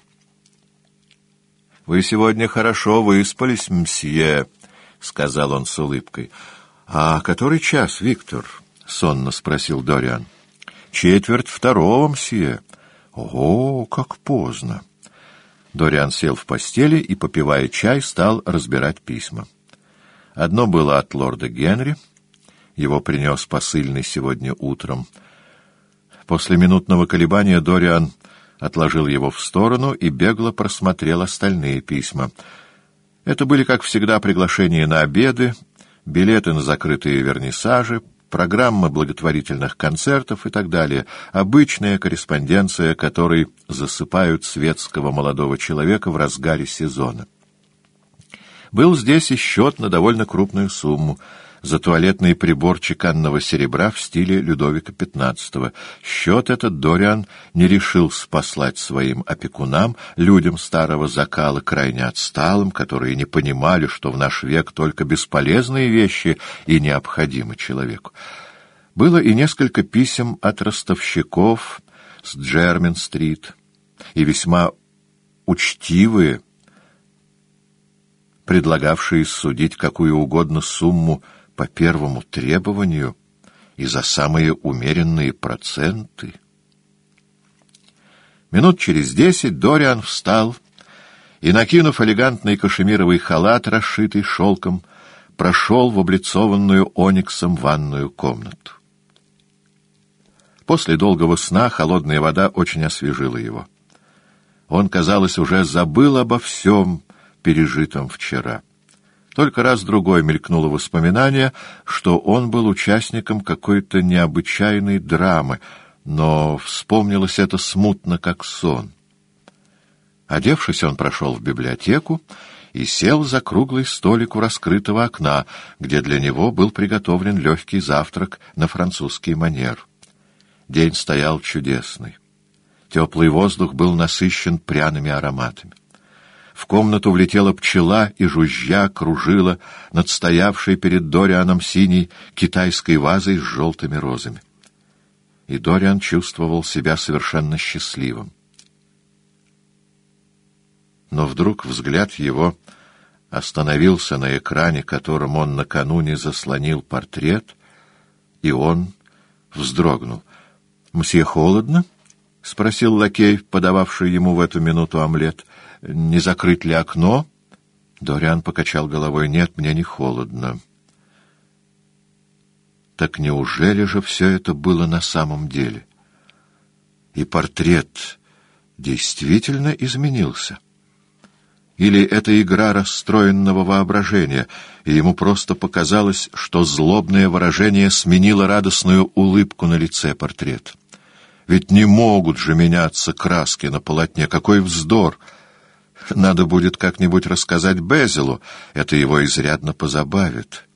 Speaker 1: — Вы сегодня хорошо выспались, мсье, — сказал он с улыбкой. — А который час, Виктор? — сонно спросил Дориан. — Четверть второго, мсье. — О, как поздно! Дориан сел в постели и, попивая чай, стал разбирать письма. Одно было от лорда Генри. Его принес посыльный сегодня утром. После минутного колебания Дориан отложил его в сторону и бегло просмотрел остальные письма. Это были, как всегда, приглашения на обеды, билеты на закрытые вернисажи, программы благотворительных концертов и так далее. Обычная корреспонденция, которой засыпают светского молодого человека в разгаре сезона. Был здесь и счет на довольно крупную сумму за туалетный прибор чеканного серебра в стиле Людовика пятнадцатого. Счет этот Дориан не решился послать своим опекунам, людям старого закала, крайне отсталым, которые не понимали, что в наш век только бесполезные вещи и необходимы человеку. Было и несколько писем от ростовщиков с Джермин-стрит, и весьма учтивые, предлагавшие судить какую угодно сумму по первому требованию и за самые умеренные проценты. Минут через десять Дориан встал и, накинув элегантный кашемировый халат, расшитый шелком, прошел в облицованную ониксом ванную комнату. После долгого сна холодная вода очень освежила его. Он, казалось, уже забыл обо всем пережитом вчера. Только раз-другой мелькнуло воспоминание, что он был участником какой-то необычайной драмы, но вспомнилось это смутно, как сон. Одевшись, он прошел в библиотеку и сел за круглый столик у раскрытого окна, где для него был приготовлен легкий завтрак на французский манер. День стоял чудесный. Теплый воздух был насыщен пряными ароматами. В комнату влетела пчела и, жужжа, кружила над стоявшей перед Дорианом синей китайской вазой с желтыми розами. И Дориан чувствовал себя совершенно счастливым. Но вдруг взгляд его остановился на экране, которым он накануне заслонил портрет, и он вздрогнул. — Мсье, холодно? — спросил лакей, подававший ему в эту минуту омлет. — Не закрыть ли окно? Дориан покачал головой. — Нет, мне не холодно. Так неужели же все это было на самом деле? И портрет действительно изменился? Или это игра расстроенного воображения, и ему просто показалось, что злобное выражение сменило радостную улыбку на лице портрета? Ведь не могут же меняться краски на полотне. Какой вздор! Надо будет как-нибудь рассказать Безилу, это его изрядно позабавит.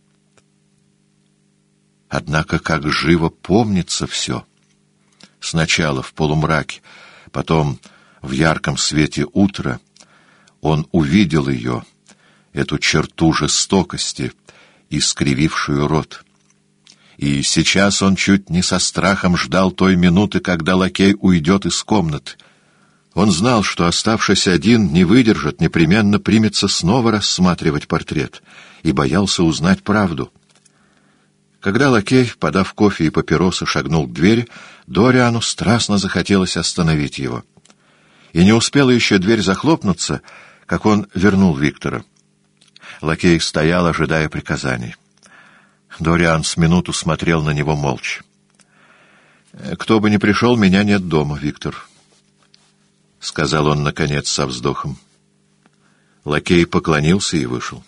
Speaker 1: Однако как живо помнится все. Сначала в полумраке, потом в ярком свете утра он увидел ее, эту черту жестокости, искривившую рот. И сейчас он чуть не со страхом ждал той минуты, когда лакей уйдет из комнаты. Он знал, что, оставшись один, не выдержит, непременно примется снова рассматривать портрет, и боялся узнать правду. Когда лакей, подав кофе и папиросы, шагнул к двери, Дориану страстно захотелось остановить его. И не успела еще дверь захлопнуться, как он вернул Виктора. Лакей стоял, ожидая приказаний. Дориан с минуту смотрел на него молча. «Кто бы ни пришел, меня нет дома, Виктор», — сказал он, наконец, со вздохом. Лакей поклонился и вышел.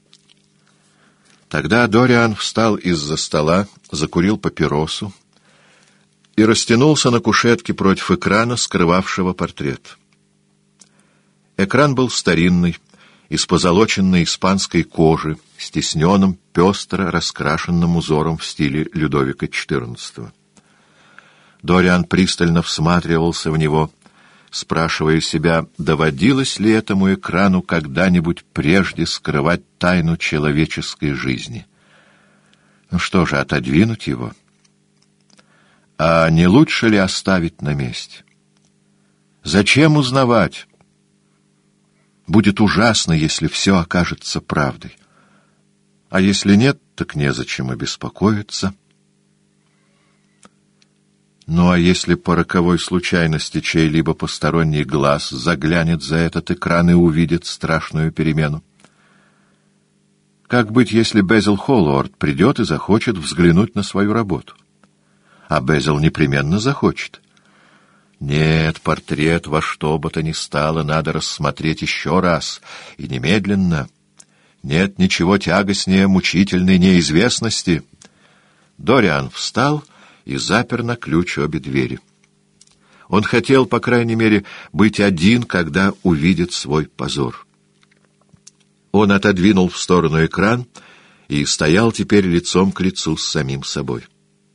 Speaker 1: Тогда Дориан встал из-за стола, закурил папиросу и растянулся на кушетке против экрана, скрывавшего портрет. Экран был старинный, из позолоченной испанской кожи, с тисненным, пестро раскрашенным узором в стиле Людовика четырнадцатого. Дориан пристально всматривался в него, спрашивая себя, доводилось ли этому экрану когда-нибудь прежде скрывать тайну человеческой жизни. Ну что же, отодвинуть его? А не лучше ли оставить на месте? Зачем узнавать? Будет ужасно, если все окажется правдой. А если нет, так незачем и беспокоиться. Ну а если по роковой случайности чей-либо посторонний глаз заглянет за этот экран и увидит страшную перемену? Как быть, если Безил Холлорд придет и захочет взглянуть на свою работу? А Безил непременно захочет. Нет, портрет во что бы то ни стало надо рассмотреть еще раз, и немедленно. Нет ничего тягостнее мучительной неизвестности. Дориан встал и запер на ключ обе двери. Он хотел, по крайней мере, быть один, когда увидит свой позор. Он отодвинул в сторону экран и стоял теперь лицом к лицу с самим собой.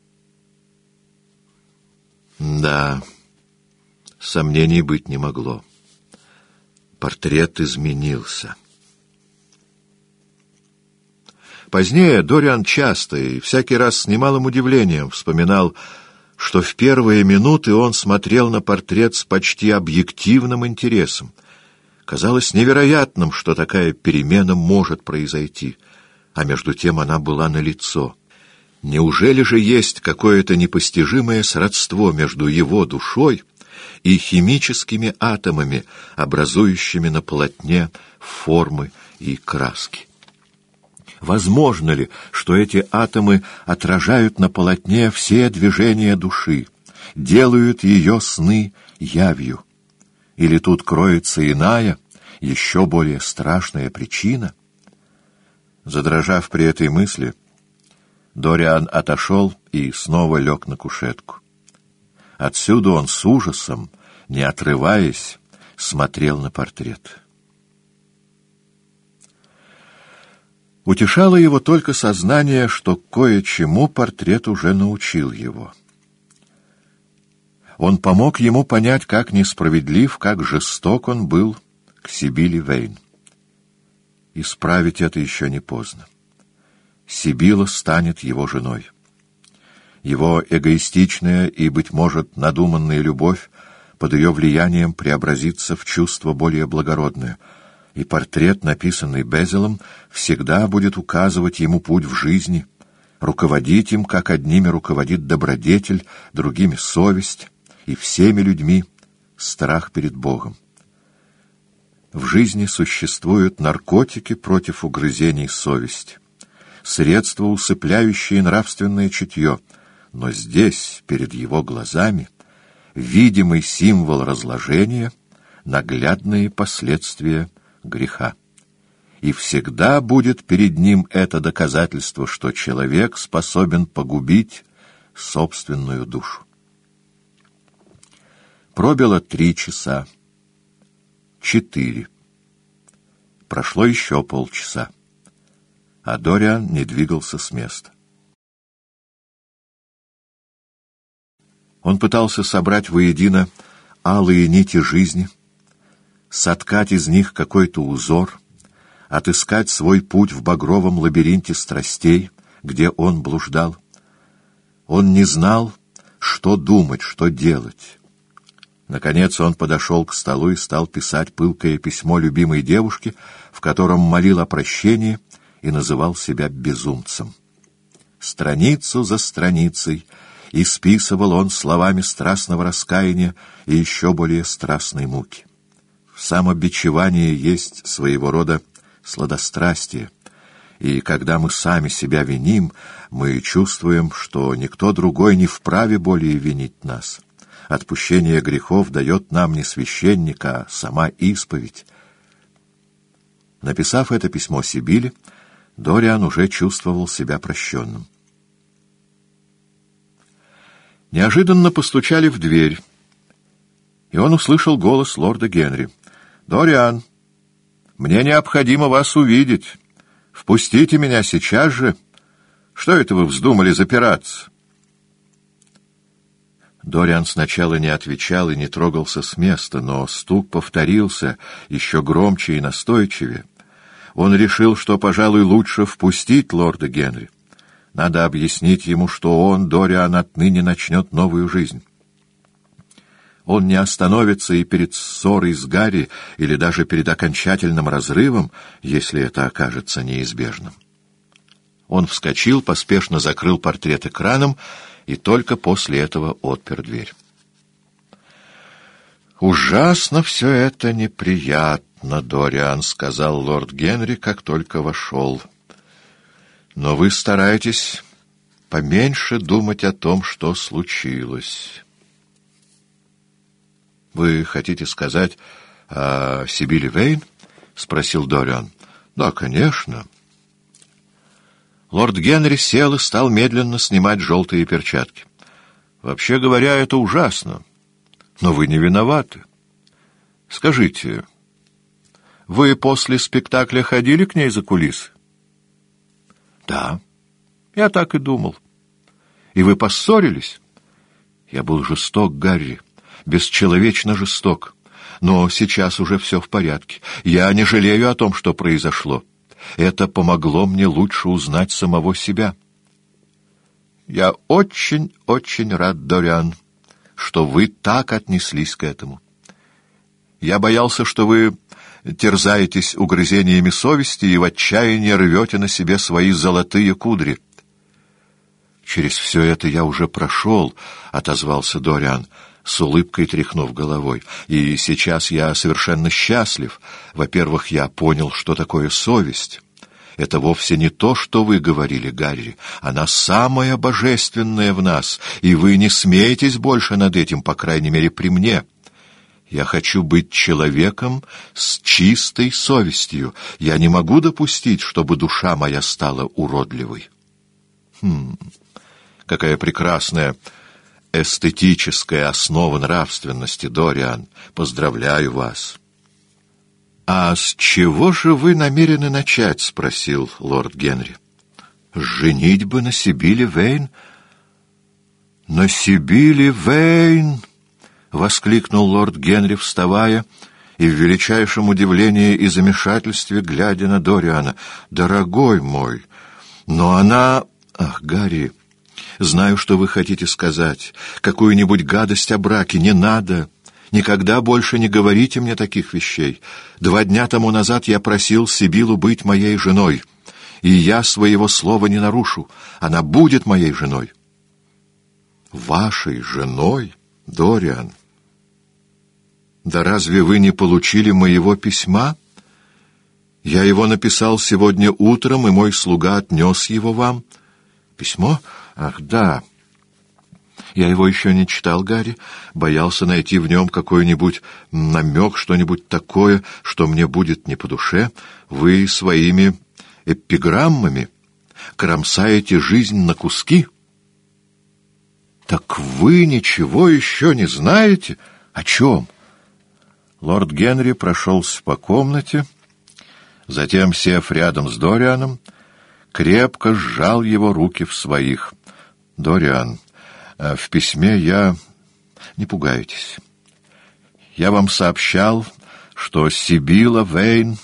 Speaker 1: Да, сомнений быть не могло. Портрет изменился. Позднее Дориан часто и всякий раз с немалым удивлением вспоминал, что в первые минуты он смотрел на портрет с почти объективным интересом. Казалось невероятным, что такая перемена может произойти, а между тем она была налицо. Неужели же есть какое-то непостижимое сродство между его душой и химическими атомами, образующими на полотне формы и краски? Возможно ли, что эти атомы отражают на полотне все движения души, делают ее сны явью? Или тут кроется иная, еще более страшная причина? Задрожав при этой мысли, Дориан отошел и снова лег на кушетку. Отсюда он с ужасом, не отрываясь, смотрел на портрет. Утешало его только сознание, что кое-чему портрет уже научил его. Он помог ему понять, как несправедлив, как жесток он был к Сибилле Вейн. Исправить это еще не поздно. Сибилла станет его женой. Его эгоистичная и, быть может, надуманная любовь под ее влиянием преобразится в чувство более благородное, и портрет, написанный Безилом, всегда будет указывать ему путь в жизни, руководить им, как одними руководит добродетель, другими — совесть, и всеми людьми — страх перед Богом. В жизни существуют наркотики против угрызений совести, средства, усыпляющие нравственное чутье, но здесь, перед его глазами, видимый символ разложения, наглядные последствия греха. И всегда будет перед ним это доказательство, что человек способен погубить собственную душу. Пробило три часа, четыре. Прошло еще полчаса, а Дориан не двигался с места. Он пытался собрать воедино алые нити жизни, соткать из них какой-то узор, отыскать свой путь в багровом лабиринте страстей, где он блуждал. Он не знал, что думать, что делать. Наконец он подошел к столу и стал писать пылкое письмо любимой девушке, в котором молил о прощении и называл себя безумцем. Страницу за страницей исписывал он словами страстного раскаяния и еще более страстной муки. В самобичевании есть своего рода сладострастие, и когда мы сами себя виним, мы чувствуем, что никто другой не вправе более винить нас. Отпущение грехов дает нам не священник, а сама исповедь. Написав это письмо Сибиле, Дориан уже чувствовал себя прощенным. Неожиданно постучали в дверь, и он услышал голос лорда Генри. «Дориан, мне необходимо вас увидеть. Впустите меня сейчас же. Что это вы вздумали запираться?» Дориан сначала не отвечал и не трогался с места, но стук повторился еще громче и настойчивее. Он решил, что, пожалуй, лучше впустить лорда Генри. Надо объяснить ему, что он, Дориан, отныне начнет новую жизнь. Он не остановится и перед ссорой с Гарри или даже перед окончательным разрывом, если это окажется неизбежным. Он вскочил, поспешно закрыл портрет экраном и только после этого отпер дверь. «Ужасно все это неприятно, Дориан», — сказал лорд Генри, как только вошел. «Но вы стараетесь поменьше думать о том, что случилось». «Вы хотите сказать о Сибиле Вейн?» — спросил Дориан. «Да, конечно». Лорд Генри сел и стал медленно снимать желтые перчатки. «Вообще говоря, это ужасно. Но вы не виноваты. Скажите, вы после спектакля ходили к ней за кулисы?» «Да, я так и думал. И вы поссорились?» «Я был жесток, Гарри, бесчеловечно жесток. Но сейчас уже все в порядке. Я не жалею о том, что произошло. Это помогло мне лучше узнать самого себя». «Я очень-очень рад, Дориан, что вы так отнеслись к этому. Я боялся, что вы терзаетесь угрызениями совести и в отчаянии рвете на себе свои золотые кудри». «Через все это я уже прошел», — отозвался Дориан, с улыбкой тряхнув головой. «И сейчас я совершенно счастлив. Во-первых, я понял, что такое совесть. Это вовсе не то, что вы говорили, Гарри. Она самая божественная в нас, и вы не смеетесь больше над этим, по крайней мере, при мне. Я хочу быть человеком с чистой совестью. Я не могу допустить, чтобы душа моя стала уродливой». Хм, какая прекрасная эстетическая основа нравственности, Дориан. Поздравляю вас. «А с чего же вы намерены начать?» — спросил лорд Генри. «С женитьбы на Сибиле Вейн?» «На Сибиле Вейн!» — воскликнул лорд Генри, вставая, и в величайшем удивлении и замешательстве, глядя на Дориана. «Дорогой мой, но она... Ах, Гарри, знаю, что вы хотите сказать. Какую-нибудь гадость о браке. Не надо. Никогда больше не говорите мне таких вещей. Два дня тому назад я просил Сибилу быть моей женой, и я своего слова не нарушу. Она будет моей женой». «Вашей женой, Дориан? Да разве вы не получили моего письма? Я его написал сегодня утром, и мой слуга отнес его вам». «Письмо? Ах, да. Я его еще не читал, Гарри. Боялся найти в нем какой-нибудь намек, что-нибудь такое, что мне будет не по душе. Вы своими эпиграммами кромсаете жизнь на куски». «Так вы ничего еще не знаете? О чем?» Лорд Генри прошелся по комнате, затем, сев рядом с Дорианом, крепко сжал его руки в своих. «Дориан, в письме я... Не пугайтесь. Я вам сообщал, что Сибила Вейн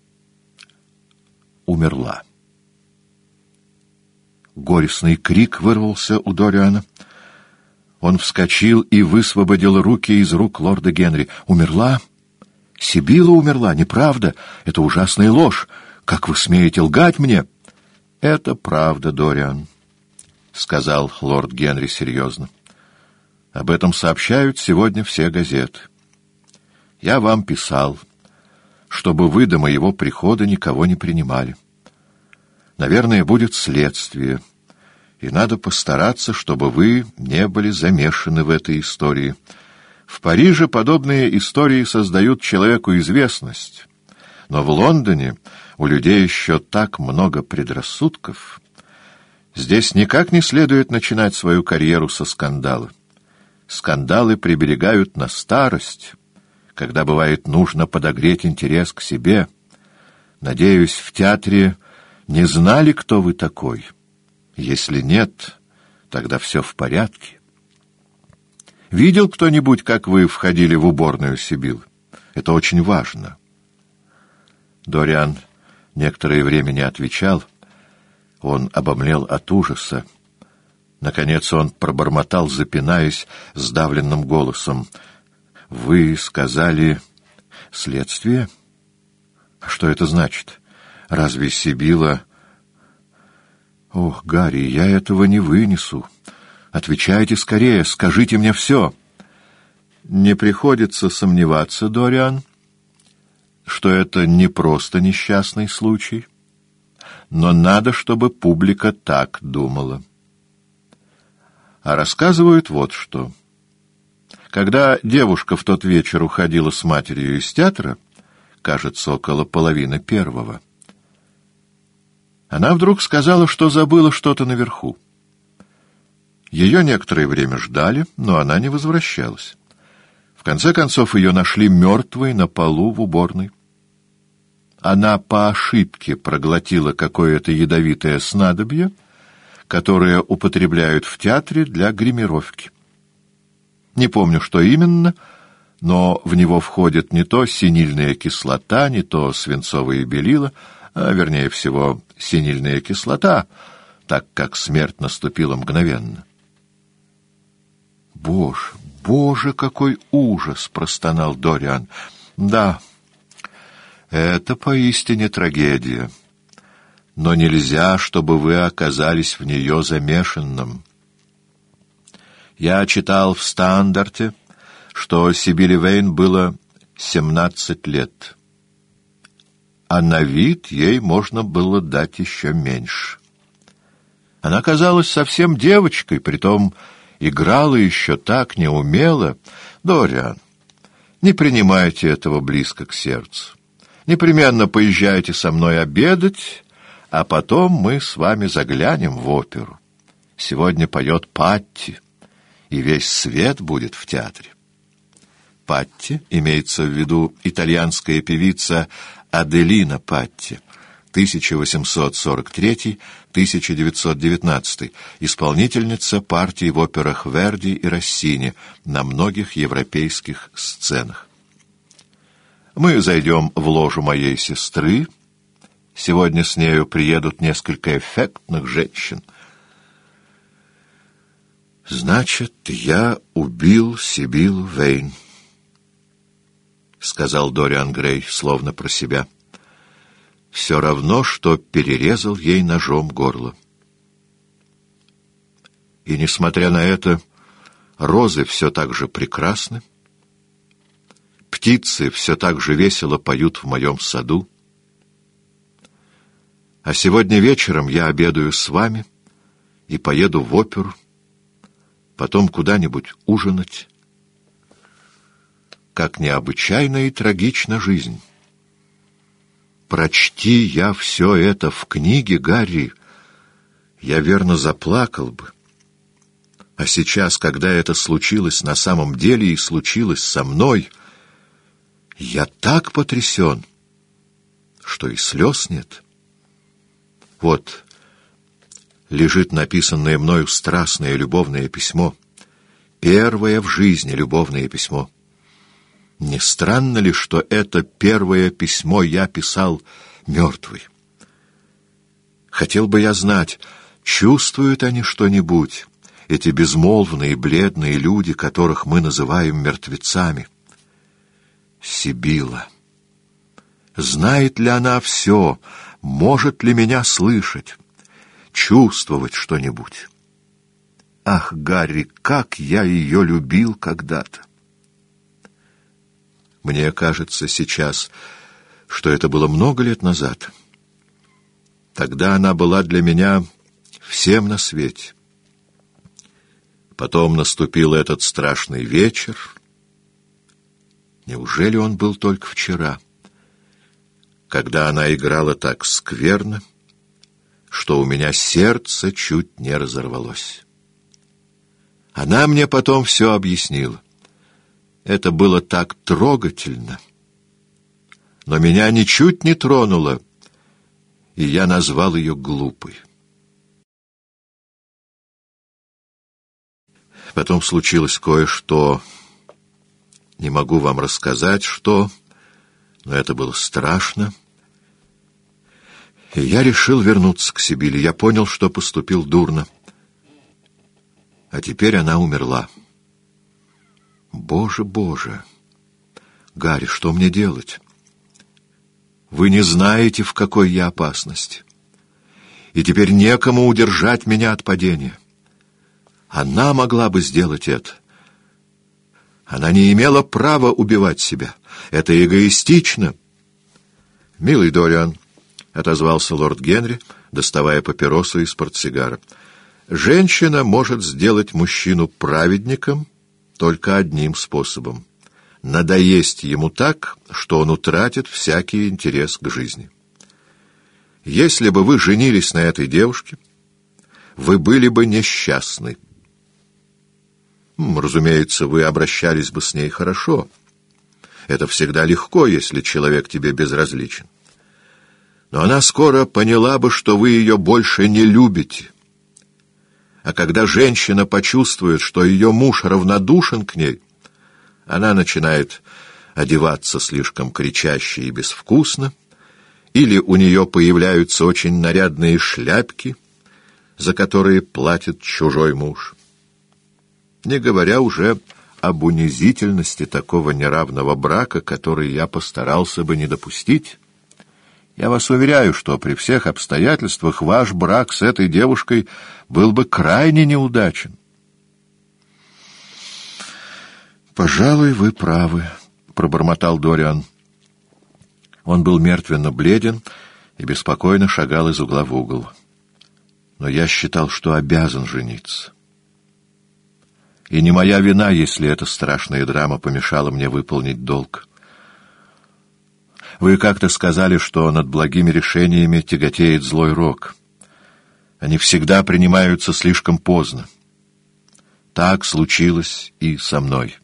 Speaker 1: умерла». Горестный крик вырвался у Дориана. Он вскочил и высвободил руки из рук лорда Генри. «Умерла? Сибила умерла? Неправда. Это ужасная ложь. Как вы смеете лгать мне?» «Это правда, Дориан», — сказал лорд Генри серьезно. «Об этом сообщают сегодня все газеты. Я вам писал, чтобы вы до моего прихода никого не принимали. Наверное, будет следствие, и надо постараться, чтобы вы не были замешаны в этой истории. В Париже подобные истории создают человеку известность, но в Лондоне у людей еще так много предрассудков. Здесь никак не следует начинать свою карьеру со скандала. Скандалы приберегают на старость, когда бывает нужно подогреть интерес к себе. Надеюсь, в театре не знали, кто вы такой. Если нет, тогда все в порядке. Видел кто-нибудь, как вы входили в уборную Сибилы? Это очень важно». Дориан некоторое время не отвечал. Он обомлел от ужаса. Наконец он пробормотал, запинаясь, сдавленным голосом: «Вы сказали следствие? Что это значит? Разве Сибила...» «Ох, Гарри, я этого не вынесу. Отвечайте скорее, скажите мне все». «Не приходится сомневаться, Дориан, что это не просто несчастный случай, но надо, чтобы публика так думала. А рассказывают вот что. Когда девушка в тот вечер уходила с матерью из театра, кажется, около половины первого, она вдруг сказала, что забыла что-то наверху. Ее некоторое время ждали, но она не возвращалась. В конце концов, ее нашли мертвой на полу в уборной. Она по ошибке проглотила какое-то ядовитое снадобье, которое употребляют в театре для гримировки. Не помню, что именно, но в него входит не то синильная кислота, не то свинцовые белила, а, вернее всего, синильная кислота, так как смерть наступила мгновенно. «Боже, боже, какой ужас!» — простонал Дориан. «Да, это поистине трагедия. Но нельзя, чтобы вы оказались в нее замешанным. Я читал в «Стандарте», что Сибиле Вейн было семнадцать лет, а на вид ей можно было дать еще меньше. Она казалась совсем девочкой, притом играла еще так неумело. Дориан, не принимайте этого близко к сердцу. Непременно поезжайте со мной обедать, а потом мы с вами заглянем в оперу. Сегодня поет Патти, и весь свет будет в театре». Патти, имеется в виду итальянская певица Аделина Патти, тысяча восемьсот сорок третий — тысяча девятьсот девятнадцатый, исполнительница партий в операх Верди и Россини на многих европейских сценах. Мы зайдем в ложу моей сестры. Сегодня с нею приедут несколько эффектных женщин. «Значит, я убил Сибилу Вейн», — сказал Дориан Грей, словно про себя. «Все равно, что перерезал ей ножом горло. И, несмотря на это, розы все так же прекрасны, птицы все так же весело поют в моем саду, а сегодня вечером я обедаю с вами и поеду в оперу, потом куда-нибудь ужинать. Как необычайна и трагична жизнь! Прочти я все это в книге, Гарри, я верно заплакал бы. А сейчас, когда это случилось на самом деле и случилось со мной, я так потрясен, что и слез нет. Вот лежит написанное мною страстное любовное письмо, первое в жизни любовное письмо. Не странно ли, что это первое письмо я писал мертвый? Хотел бы я знать, чувствуют они что-нибудь эти безмолвные, бледные люди, которых мы называем мертвецами. Сибила. Знает ли она все? Может ли меня слышать? Чувствовать что-нибудь? Ах, Гарри, как я ее любил когда-то! Мне кажется сейчас, что это было много лет назад. Тогда она была для меня всем на свете. Потом наступил этот страшный вечер. Неужели он был только вчера, когда она играла так скверно, что у меня сердце чуть не разорвалось? Она мне потом все объяснила. Это было так трогательно. Но меня ничуть не тронуло, и я назвал ее глупой. Потом случилось кое-что. Не могу вам рассказать, что, но это было страшно. И я решил вернуться к Сибиле. Я понял, что поступил дурно. А теперь она умерла. Боже, Боже! Гарри, что мне делать? Вы не знаете, в какой я опасности. И теперь некому удержать меня от падения. Она могла бы сделать это. Она не имела права убивать себя. Это эгоистично. «Милый Дориан», — отозвался лорд Генри, доставая папиросу из портсигара, — «женщина может сделать мужчину праведником только одним способом — надоесть ему так, что он утратит всякий интерес к жизни. Если бы вы женились на этой девушке, вы были бы несчастны. Разумеется, вы обращались бы с ней хорошо. Это всегда легко, если человек тебе безразличен. Но она скоро поняла бы, что вы ее больше не любите. А когда женщина почувствует, что ее муж равнодушен к ней, она начинает одеваться слишком кричаще и безвкусно, или у нее появляются очень нарядные шляпки, за которые платит чужой муж. Не говоря уже об унизительности такого неравного брака, который я постарался бы не допустить. Я вас уверяю, что при всех обстоятельствах ваш брак с этой девушкой был бы крайне неудачен. «Пожалуй, вы правы», — пробормотал Дориан. Он был мертвенно бледен и беспокойно шагал из угла в угол. Но я считал, что обязан жениться. И не моя вина, если эта страшная драма помешала мне выполнить долг. Вы как-то сказали, что над благими решениями тяготеет злой рок. Они всегда принимаются слишком поздно. Так случилось и со мной.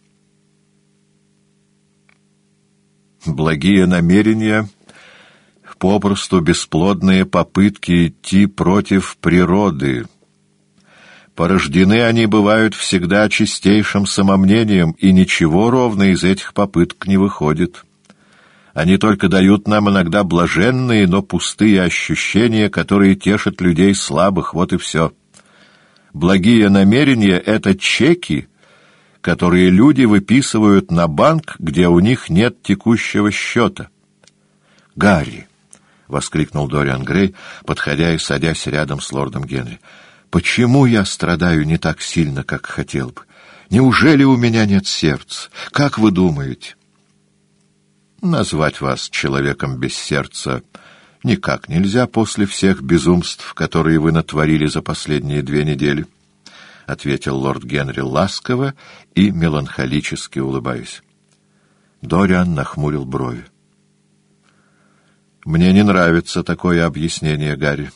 Speaker 1: Благие намерения — попросту бесплодные попытки идти против природы. Порождены они бывают всегда чистейшим самомнением, и ничего ровно из этих попыток не выходит. Они только дают нам иногда блаженные, но пустые ощущения, которые тешат людей слабых, вот и все. Благие намерения — это чеки, которые люди выписывают на банк, где у них нет текущего счета. «Гарри!» — воскликнул Дориан Грей, подходя и садясь рядом с лордом Генри. «Почему я страдаю не так сильно, как хотел бы? Неужели у меня нет сердца? Как вы думаете?» «Назвать вас человеком без сердца никак нельзя после всех безумств, которые вы натворили за последние две недели», — ответил лорд Генри ласково и меланхолически улыбаясь. Дориан нахмурил брови. «Мне не нравится такое объяснение, Гарри.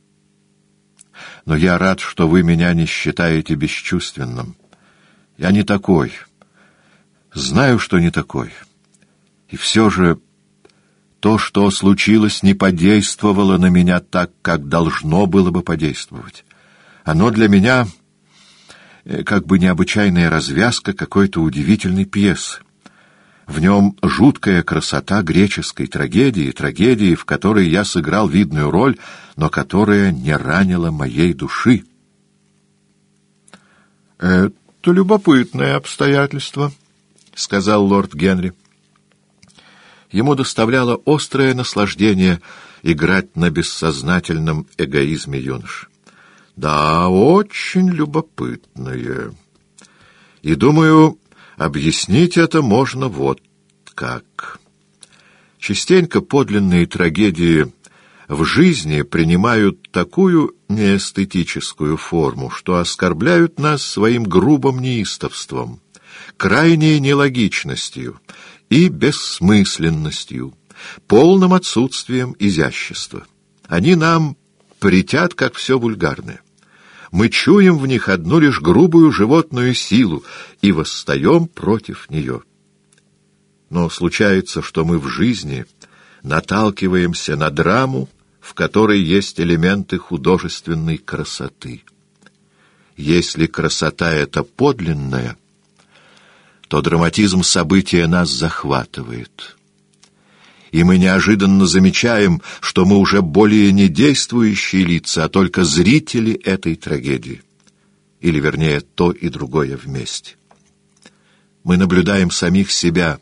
Speaker 1: Но я рад, что вы меня не считаете бесчувственным. Я не такой. Знаю, что не такой. И все же то, что случилось, не подействовало на меня так, как должно было бы подействовать. Оно для меня как бы необычайная развязка какой-то удивительной пьесы. В нем жуткая красота греческой трагедии, трагедии, в которой я сыграл видную роль, но которая не ранила моей души. Это любопытное обстоятельство, — сказал лорд Генри. Ему доставляло острое наслаждение играть на бессознательном эгоизме юноши. Да, очень любопытное. И, думаю, объяснить это можно вот как. Частенько подлинные трагедии в жизни принимают такую неэстетическую форму, что оскорбляют нас своим грубым неистовством, крайней нелогичностью и бессмысленностью, полным отсутствием изящества. Они нам претят, как все вульгарное. Мы чуем в них одну лишь грубую животную силу и восстаем против нее. Но случается, что мы в жизни наталкиваемся на драму, в которой есть элементы художественной красоты. Если красота эта подлинная, то драматизм события нас захватывает. И мы неожиданно замечаем, что мы уже более не действующие лица, а только зрители этой трагедии. Или, вернее, то и другое вместе. Мы наблюдаем самих себя,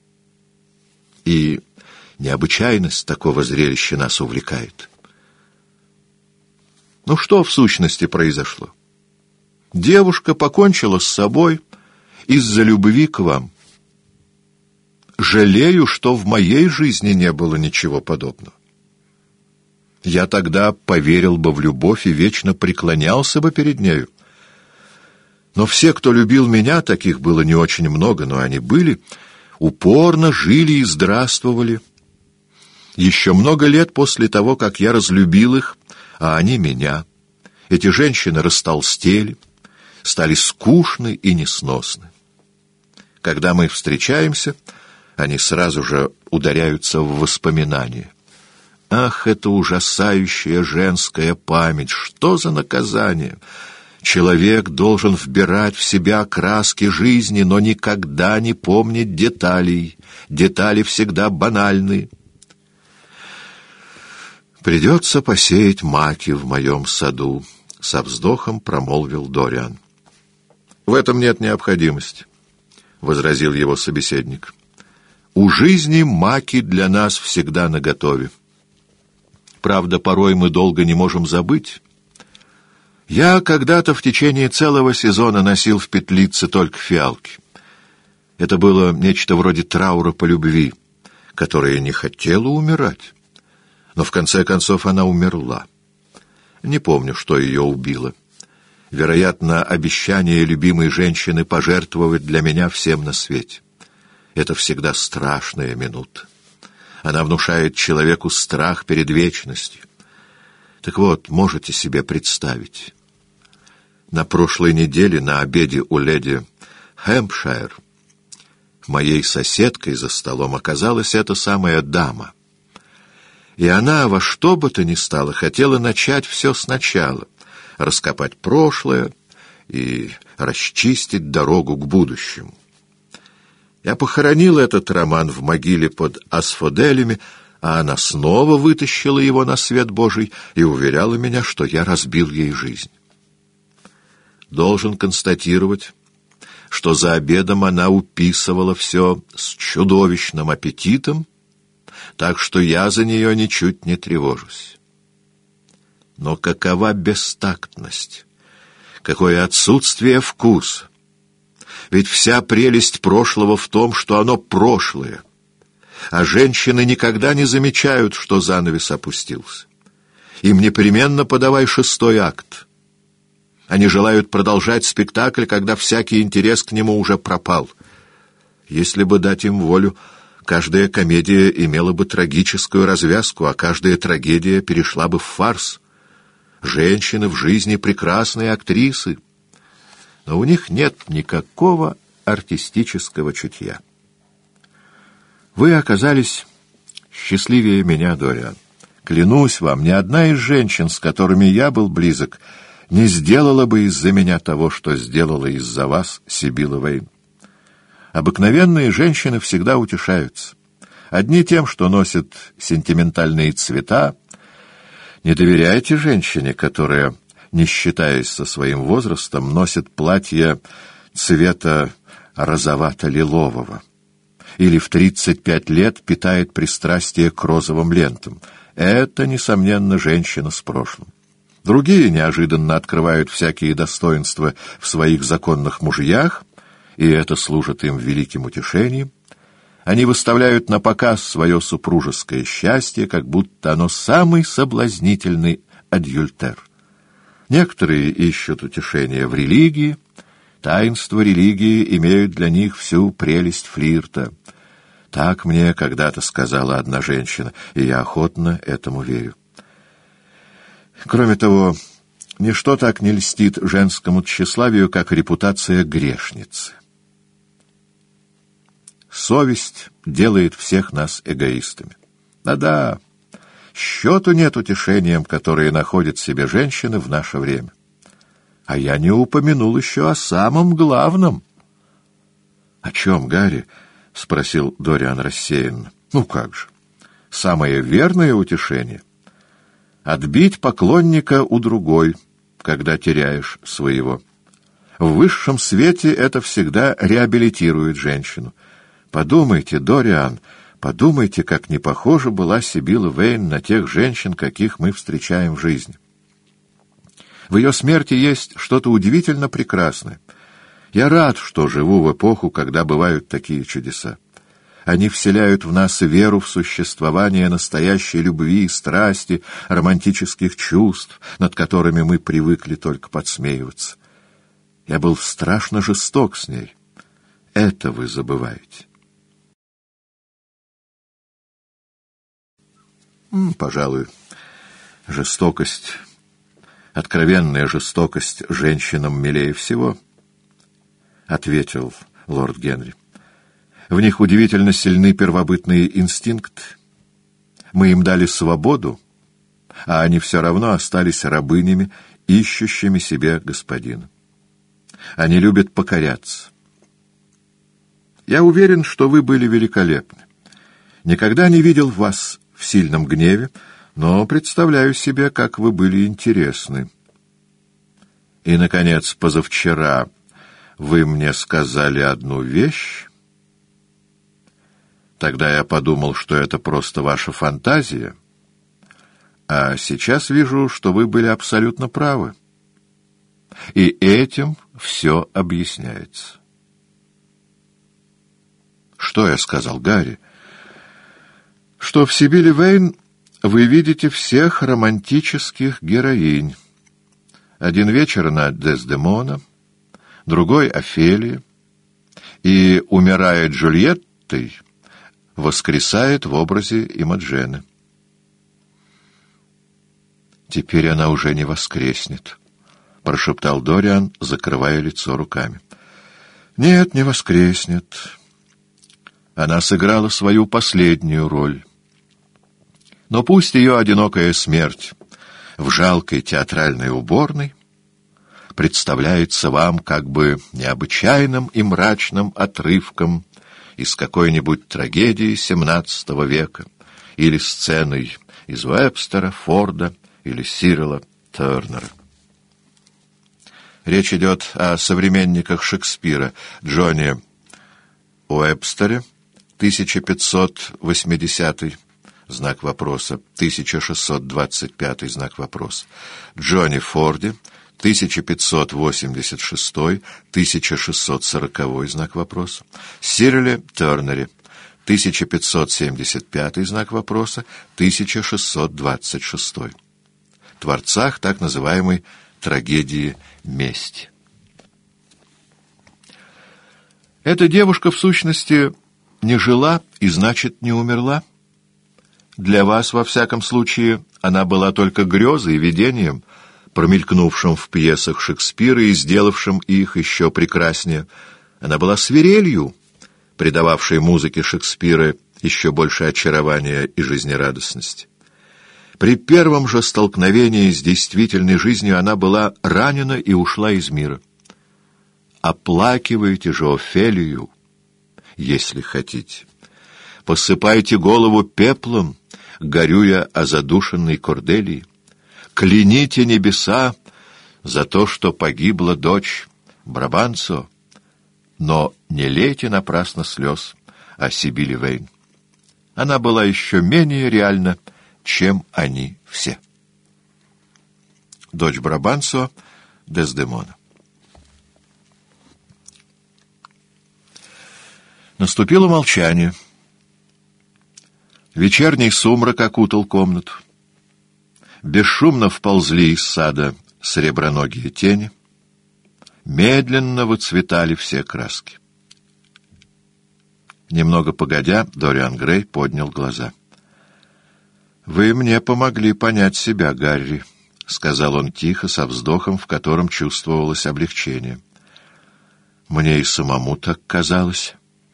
Speaker 1: и необычайность такого зрелища нас увлекает. Ну что в сущности произошло? Девушка покончила с собой из-за любви к вам. Жалею, что в моей жизни не было ничего подобного. Я тогда поверил бы в любовь и вечно преклонялся бы перед нею. Но все, кто любил меня, таких было не очень много, но они были, упорно жили и здравствовали. Еще много лет после того, как я разлюбил их, а они меня, эти женщины растолстели, стали скучны и несносны. Когда мы встречаемся, они сразу же ударяются в воспоминания. Ах, это ужасающая женская память! Что за наказание! Человек должен вбирать в себя краски жизни, но никогда не помнить деталей. Детали всегда банальны. «Придется посеять маки в моем саду», — со вздохом промолвил Дориан. «В этом нет необходимости», — возразил его собеседник. «У жизни маки для нас всегда наготове. Правда, порой мы долго не можем забыть. Я когда-то в течение целого сезона носил в петлице только фиалки. Это было нечто вроде траура по любви, которая не хотела умирать. Но в конце концов она умерла. Не помню, что ее убило. Вероятно, обещание любимой женщины пожертвовать для меня всем на свете. Это всегда страшная минута. Она внушает человеку страх перед вечностью. Так вот, можете себе представить. На прошлой неделе на обеде у леди Хэмпшайр моей соседкой за столом оказалась эта самая дама. И она во что бы то ни стало хотела начать все сначала, раскопать прошлое и расчистить дорогу к будущему. Я похоронил этот роман в могиле под асфоделями, а она снова вытащила его на свет Божий и уверяла меня, что я разбил ей жизнь. Должен констатировать, что за обедом она уписывала все с чудовищным аппетитом, так что я за нее ничуть не тревожусь. Но какова бестактность, какое отсутствие вкуса! Ведь вся прелесть прошлого в том, что оно прошлое, а женщины никогда не замечают, что занавес опустился. Им непременно подавай шестой акт. Они желают продолжать спектакль, когда всякий интерес к нему уже пропал. Если бы дать им волю, каждая комедия имела бы трагическую развязку, а каждая трагедия перешла бы в фарс. Женщины в жизни прекрасные актрисы, но у них нет никакого артистического чутья. Вы оказались счастливее меня, Дориан. Клянусь вам, ни одна из женщин, с которыми я был близок, не сделала бы из-за меня того, что сделала из-за вас Сибила Вейн. Обыкновенные женщины всегда утешаются. Одни тем, что носят сентиментальные цвета. Не доверяйте женщине, которая не считаясь со своим возрастом, носит платье цвета розовато-лилового, или в тридцать пять лет питает пристрастие к розовым лентам. Это, несомненно, женщина с прошлым. Другие неожиданно открывают всякие достоинства в своих законных мужьях, и это служит им великим утешением. Они выставляют на показ свое супружеское счастье, как будто оно самый соблазнительный адюльтер. Некоторые ищут утешения в религии. Таинства религии имеют для них всю прелесть флирта. Так мне когда-то сказала одна женщина, и я охотно этому верю. Кроме того, ничто так не льстит женскому тщеславию, как репутация грешницы. Совесть делает всех нас эгоистами. Да-да, счету нет утешениям, которые находят себе женщины в наше время. А я не упомянул еще о самом главном. — О чем, Гарри? — спросил Дориан рассеянно. — Ну как же, самое верное утешение — отбить поклонника у другой, когда теряешь своего. В высшем свете это всегда реабилитирует женщину. Подумайте, Дориан, подумайте, как не похожа была Сибила Вейн на тех женщин, каких мы встречаем в жизни. В ее смерти есть что-то удивительно прекрасное. Я рад, что живу в эпоху, когда бывают такие чудеса. Они вселяют в нас веру в существование настоящей любви, страсти, романтических чувств, над которыми мы привыкли только подсмеиваться. Я был страшно жесток с ней. Это вы забываете. Пожалуй, жестокость, откровенная жестокость женщинам милее всего, — ответил лорд Генри. В них удивительно сильны первобытные инстинкты. Мы им дали свободу, а они все равно остались рабынями, ищущими себе господина. Они любят покоряться. Я уверен, что вы были великолепны. Никогда не видел вас в сильном гневе, но представляю себе, как вы были интересны. И, наконец, позавчера вы мне сказали одну вещь. Тогда я подумал, что это просто ваша фантазия, а сейчас вижу, что вы были абсолютно правы. И этим все объясняется. Что я сказал, Гарри? Что в Сибиле Вейн вы видите всех романтических героинь. Один вечер она Дездемона, другой — Офелия, и, умирая Джульеттой, воскресает в образе Имоджены. «Теперь она уже не воскреснет», — прошептал Дориан, закрывая лицо руками. «Нет, не воскреснет. Она сыграла свою последнюю роль. Но пусть ее одинокая смерть в жалкой театральной уборной представляется вам как бы необычайным и мрачным отрывком из какой-нибудь трагедии семнадцатого века или сценой из Уэбстера, Форда или Сирила Тернера. Речь идет о современниках Шекспира Джоне Уэбстере, тысяча пятьсот восьмидесятый, знак вопроса, тысяча шестьсот двадцать пятый, знак вопроса, Джоне Форде, тысяча пятьсот восемьдесят шестой — тысяча шестьсот сороковой, знак вопроса, Сириле Тернере, тысяча пятьсот семьдесят пятый, знак вопроса, тысяча шестьсот двадцать шестой. Творцах так называемой трагедии мести. Эта девушка, в сущности, не жила и, значит, не умерла. Для вас, во всяком случае, она была только грезой и видением, промелькнувшим в пьесах Шекспира и сделавшим их еще прекраснее. Она была свирелью, придававшей музыке Шекспира еще больше очарования и жизнерадостности. При первом же столкновении с действительной жизнью она была ранена и ушла из мира. Оплакивайте же Офелию, если хотите. Посыпайте голову пеплом, горюя о задушенной Корделии. Кляните небеса за то, что погибла дочь Брабанцо, но не лейте напрасно слез о Сибили Вейн. Она была еще менее реальна, чем они все. Дочь Брабанцо, Дездемона. Наступило молчание. Вечерний сумрак окутал комнату. Бесшумно вползли из сада среброногие тени. Медленно выцветали все краски. Немного погодя, Дориан Грей поднял глаза. «Вы мне помогли понять себя, Гарри», — сказал он тихо, со вздохом, в котором чувствовалось облегчение. «Мне и самому так казалось.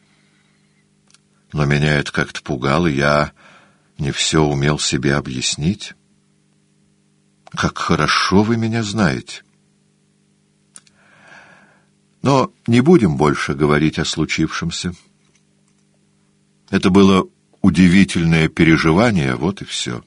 Speaker 1: Но меня это как-то пугало, я не все умел себе объяснить. Как хорошо вы меня знаете. Но не будем больше говорить о случившемся. Это было удивительное переживание, вот и все.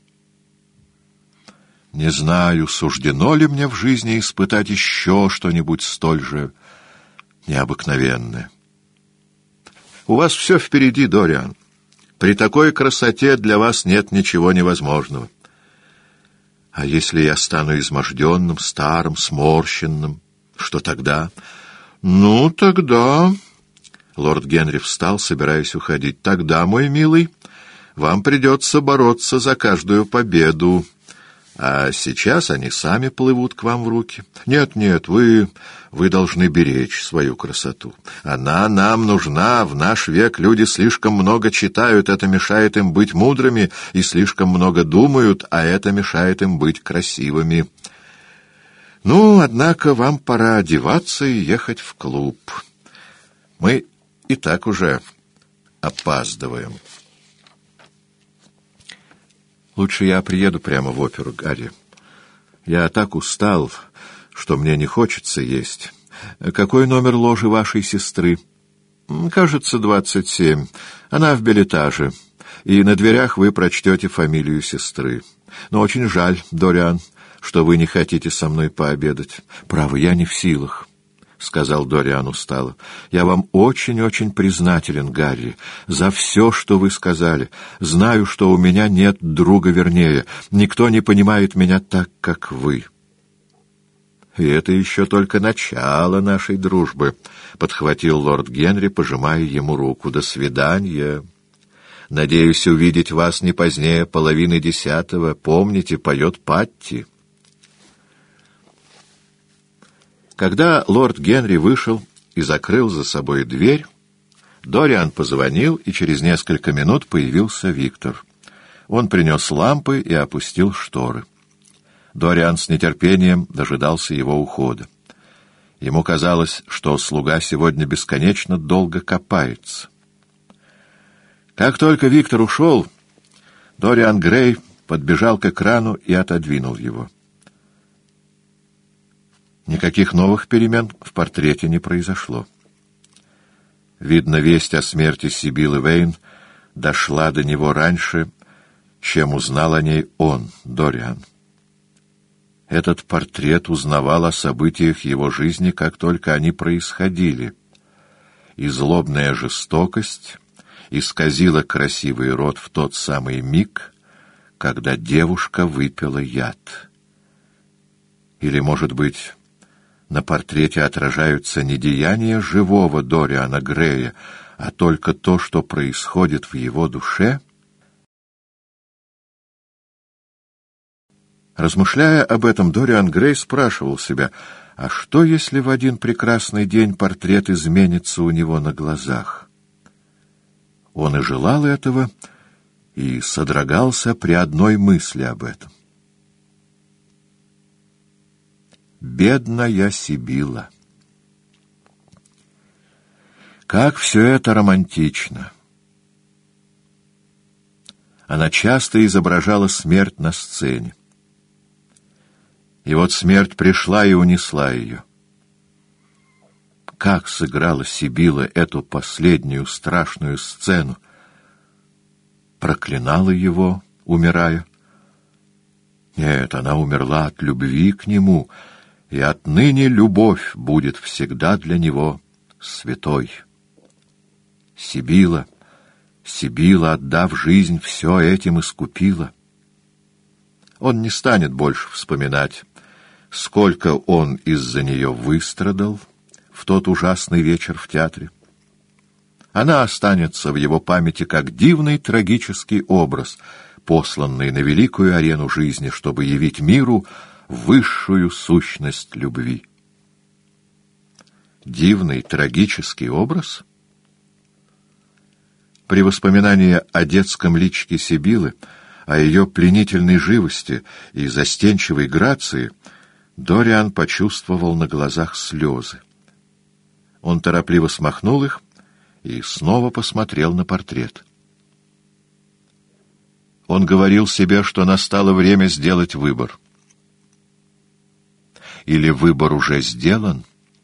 Speaker 1: Не знаю, суждено ли мне в жизни испытать еще что-нибудь столь же необыкновенное. У вас все впереди, Дориан. При такой красоте для вас нет ничего невозможного. А если я стану изможденным, старым, сморщенным, что тогда? Ну, тогда... Лорд Генри встал, собираясь уходить. Тогда, мой милый, вам придется бороться за каждую победу. А сейчас они сами плывут к вам в руки. Нет, нет, вы... вы должны беречь свою красоту. Она нам нужна. В наш век люди слишком много читают, это мешает им быть мудрыми, и слишком много думают, а это мешает им быть красивыми. Ну, однако, вам пора одеваться и ехать в клуб. Мы и так уже опаздываем. Лучше я приеду прямо в оперу, Гарри. Я так устал, что мне не хочется есть. Какой номер ложи вашей сестры? Кажется, двадцать семь. Она в бельэтаже. И на дверях вы прочтете фамилию сестры. Но очень жаль, Дориан, что вы не хотите со мной пообедать. Право, я не в силах. — сказал Дориан устало. — Я вам очень-очень признателен, Гарри, за все, что вы сказали. Знаю, что у меня нет друга вернее. Никто не понимает меня так, как вы. — И это еще только начало нашей дружбы, — подхватил лорд Генри, пожимая ему руку. — До свидания. Надеюсь увидеть вас не позднее половины десятого. Помните, поет Патти. Когда лорд Генри вышел и закрыл за собой дверь, Дориан позвонил, и через несколько минут появился Виктор. Он принес лампы и опустил шторы. Дориан с нетерпением дожидался его ухода. Ему казалось, что слуга сегодня бесконечно долго копается. Как только Виктор ушел, Дориан Грей подбежал к экрану и отодвинул его. Никаких новых перемен в портрете не произошло. Видно, весть о смерти Сибилы Вейн дошла до него раньше, чем узнал о ней он, Дориан. Этот портрет узнавал о событиях его жизни, как только они происходили, и злобная жестокость исказила красивый рот в тот самый миг, когда девушка выпила яд. Или, может быть, на портрете отражаются не деяния живого Дориана Грея, а только то, что происходит в его душе? Размышляя об этом, Дориан Грей спрашивал себя, а что, если в один прекрасный день портрет изменится у него на глазах? Он и желал этого, и содрогался при одной мысли об этом. Бедная Сибила! Как все это романтично! Она часто изображала смерть на сцене. И вот смерть пришла и унесла ее. Как сыграла Сибила эту последнюю страшную сцену? Проклинала его, умирая? Нет, она умерла от любви к нему, и и отныне любовь будет всегда для него святой. Сибила, Сибила, отдав жизнь, все этим искупила. Он не станет больше вспоминать, сколько он из-за нее выстрадал в тот ужасный вечер в театре. Она останется в его памяти как дивный трагический образ, посланный на великую арену жизни, чтобы явить миру высшую сущность любви. Дивный трагический образ? При воспоминании о детском личике Сибилы, о ее пленительной живости и застенчивой грации, Дориан почувствовал на глазах слезы. Он торопливо смахнул их и снова посмотрел на портрет. Он говорил себе, что настало время сделать выбор. Или выбор уже сделан?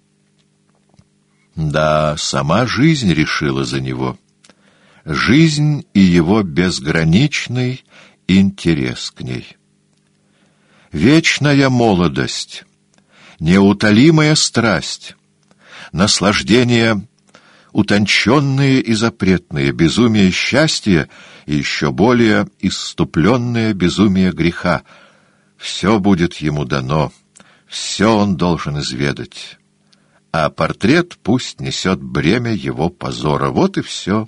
Speaker 1: Да, сама жизнь решила за него. Жизнь и его безграничный интерес к ней. Вечная молодость, неутолимая страсть, наслаждение утонченные и запретные, безумие счастья и еще более исступленное безумие греха. Все будет ему дано, все он должен изведать. А портрет пусть несет бремя его позора. Вот и все.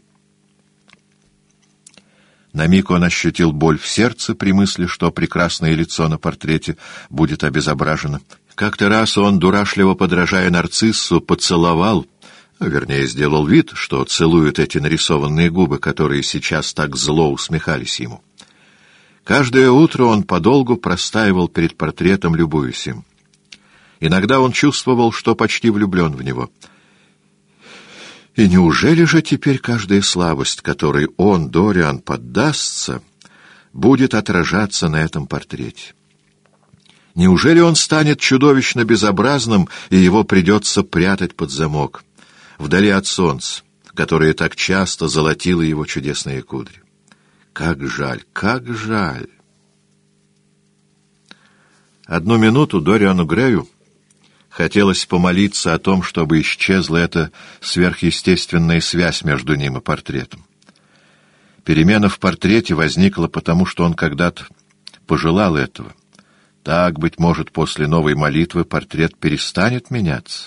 Speaker 1: На миг он ощутил боль в сердце при мысли, что прекрасное лицо на портрете будет обезображено. Как-то раз он, дурашливо подражая нарциссу, поцеловал, вернее, сделал вид, что целует эти нарисованные губы, которые сейчас так зло усмехались ему. Каждое утро он подолгу простаивал перед портретом, любуясь им. Иногда он чувствовал, что почти влюблен в него. И неужели же теперь каждая слабость, которой он, Дориан, поддастся, будет отражаться на этом портрете? Неужели он станет чудовищно безобразным, и его придется прятать под замок, вдали от солнца, которое так часто золотило его чудесные кудри? Как жаль, как жаль! Одну минуту Дориану Грею хотелось помолиться о том, чтобы исчезла эта сверхъестественная связь между ним и портретом. Перемена в портрете возникла потому, что он когда-то пожелал этого. Так, быть может, после новой молитвы портрет перестанет меняться.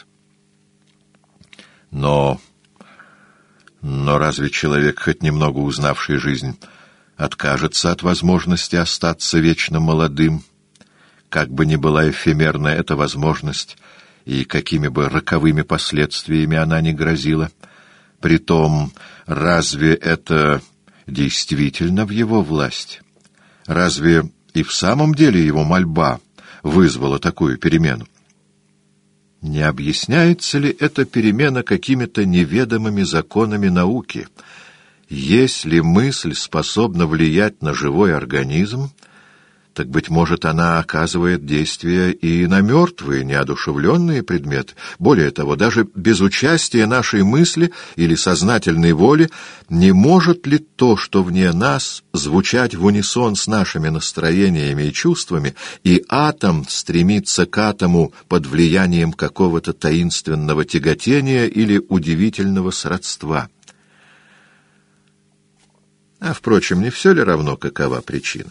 Speaker 1: Но... Но разве человек, хоть немного узнавший жизнь, откажется от возможности остаться вечно молодым? Как бы ни была эфемерна эта возможность, и какими бы роковыми последствиями она ни грозила, притом, разве это действительно в его власти? Разве и в самом деле его мольба вызвала такую перемену? Не объясняется ли эта перемена какими-то неведомыми законами науки? Если мысль способна влиять на живой организм, так, быть может, она оказывает действие и на мертвые, неодушевленные предметы. Более того, даже без участия нашей мысли или сознательной воли не может ли то, что вне нас, звучать в унисон с нашими настроениями и чувствами, и атом стремиться к атому под влиянием какого-то таинственного тяготения или удивительного сродства? А, впрочем, не все ли равно, какова причина?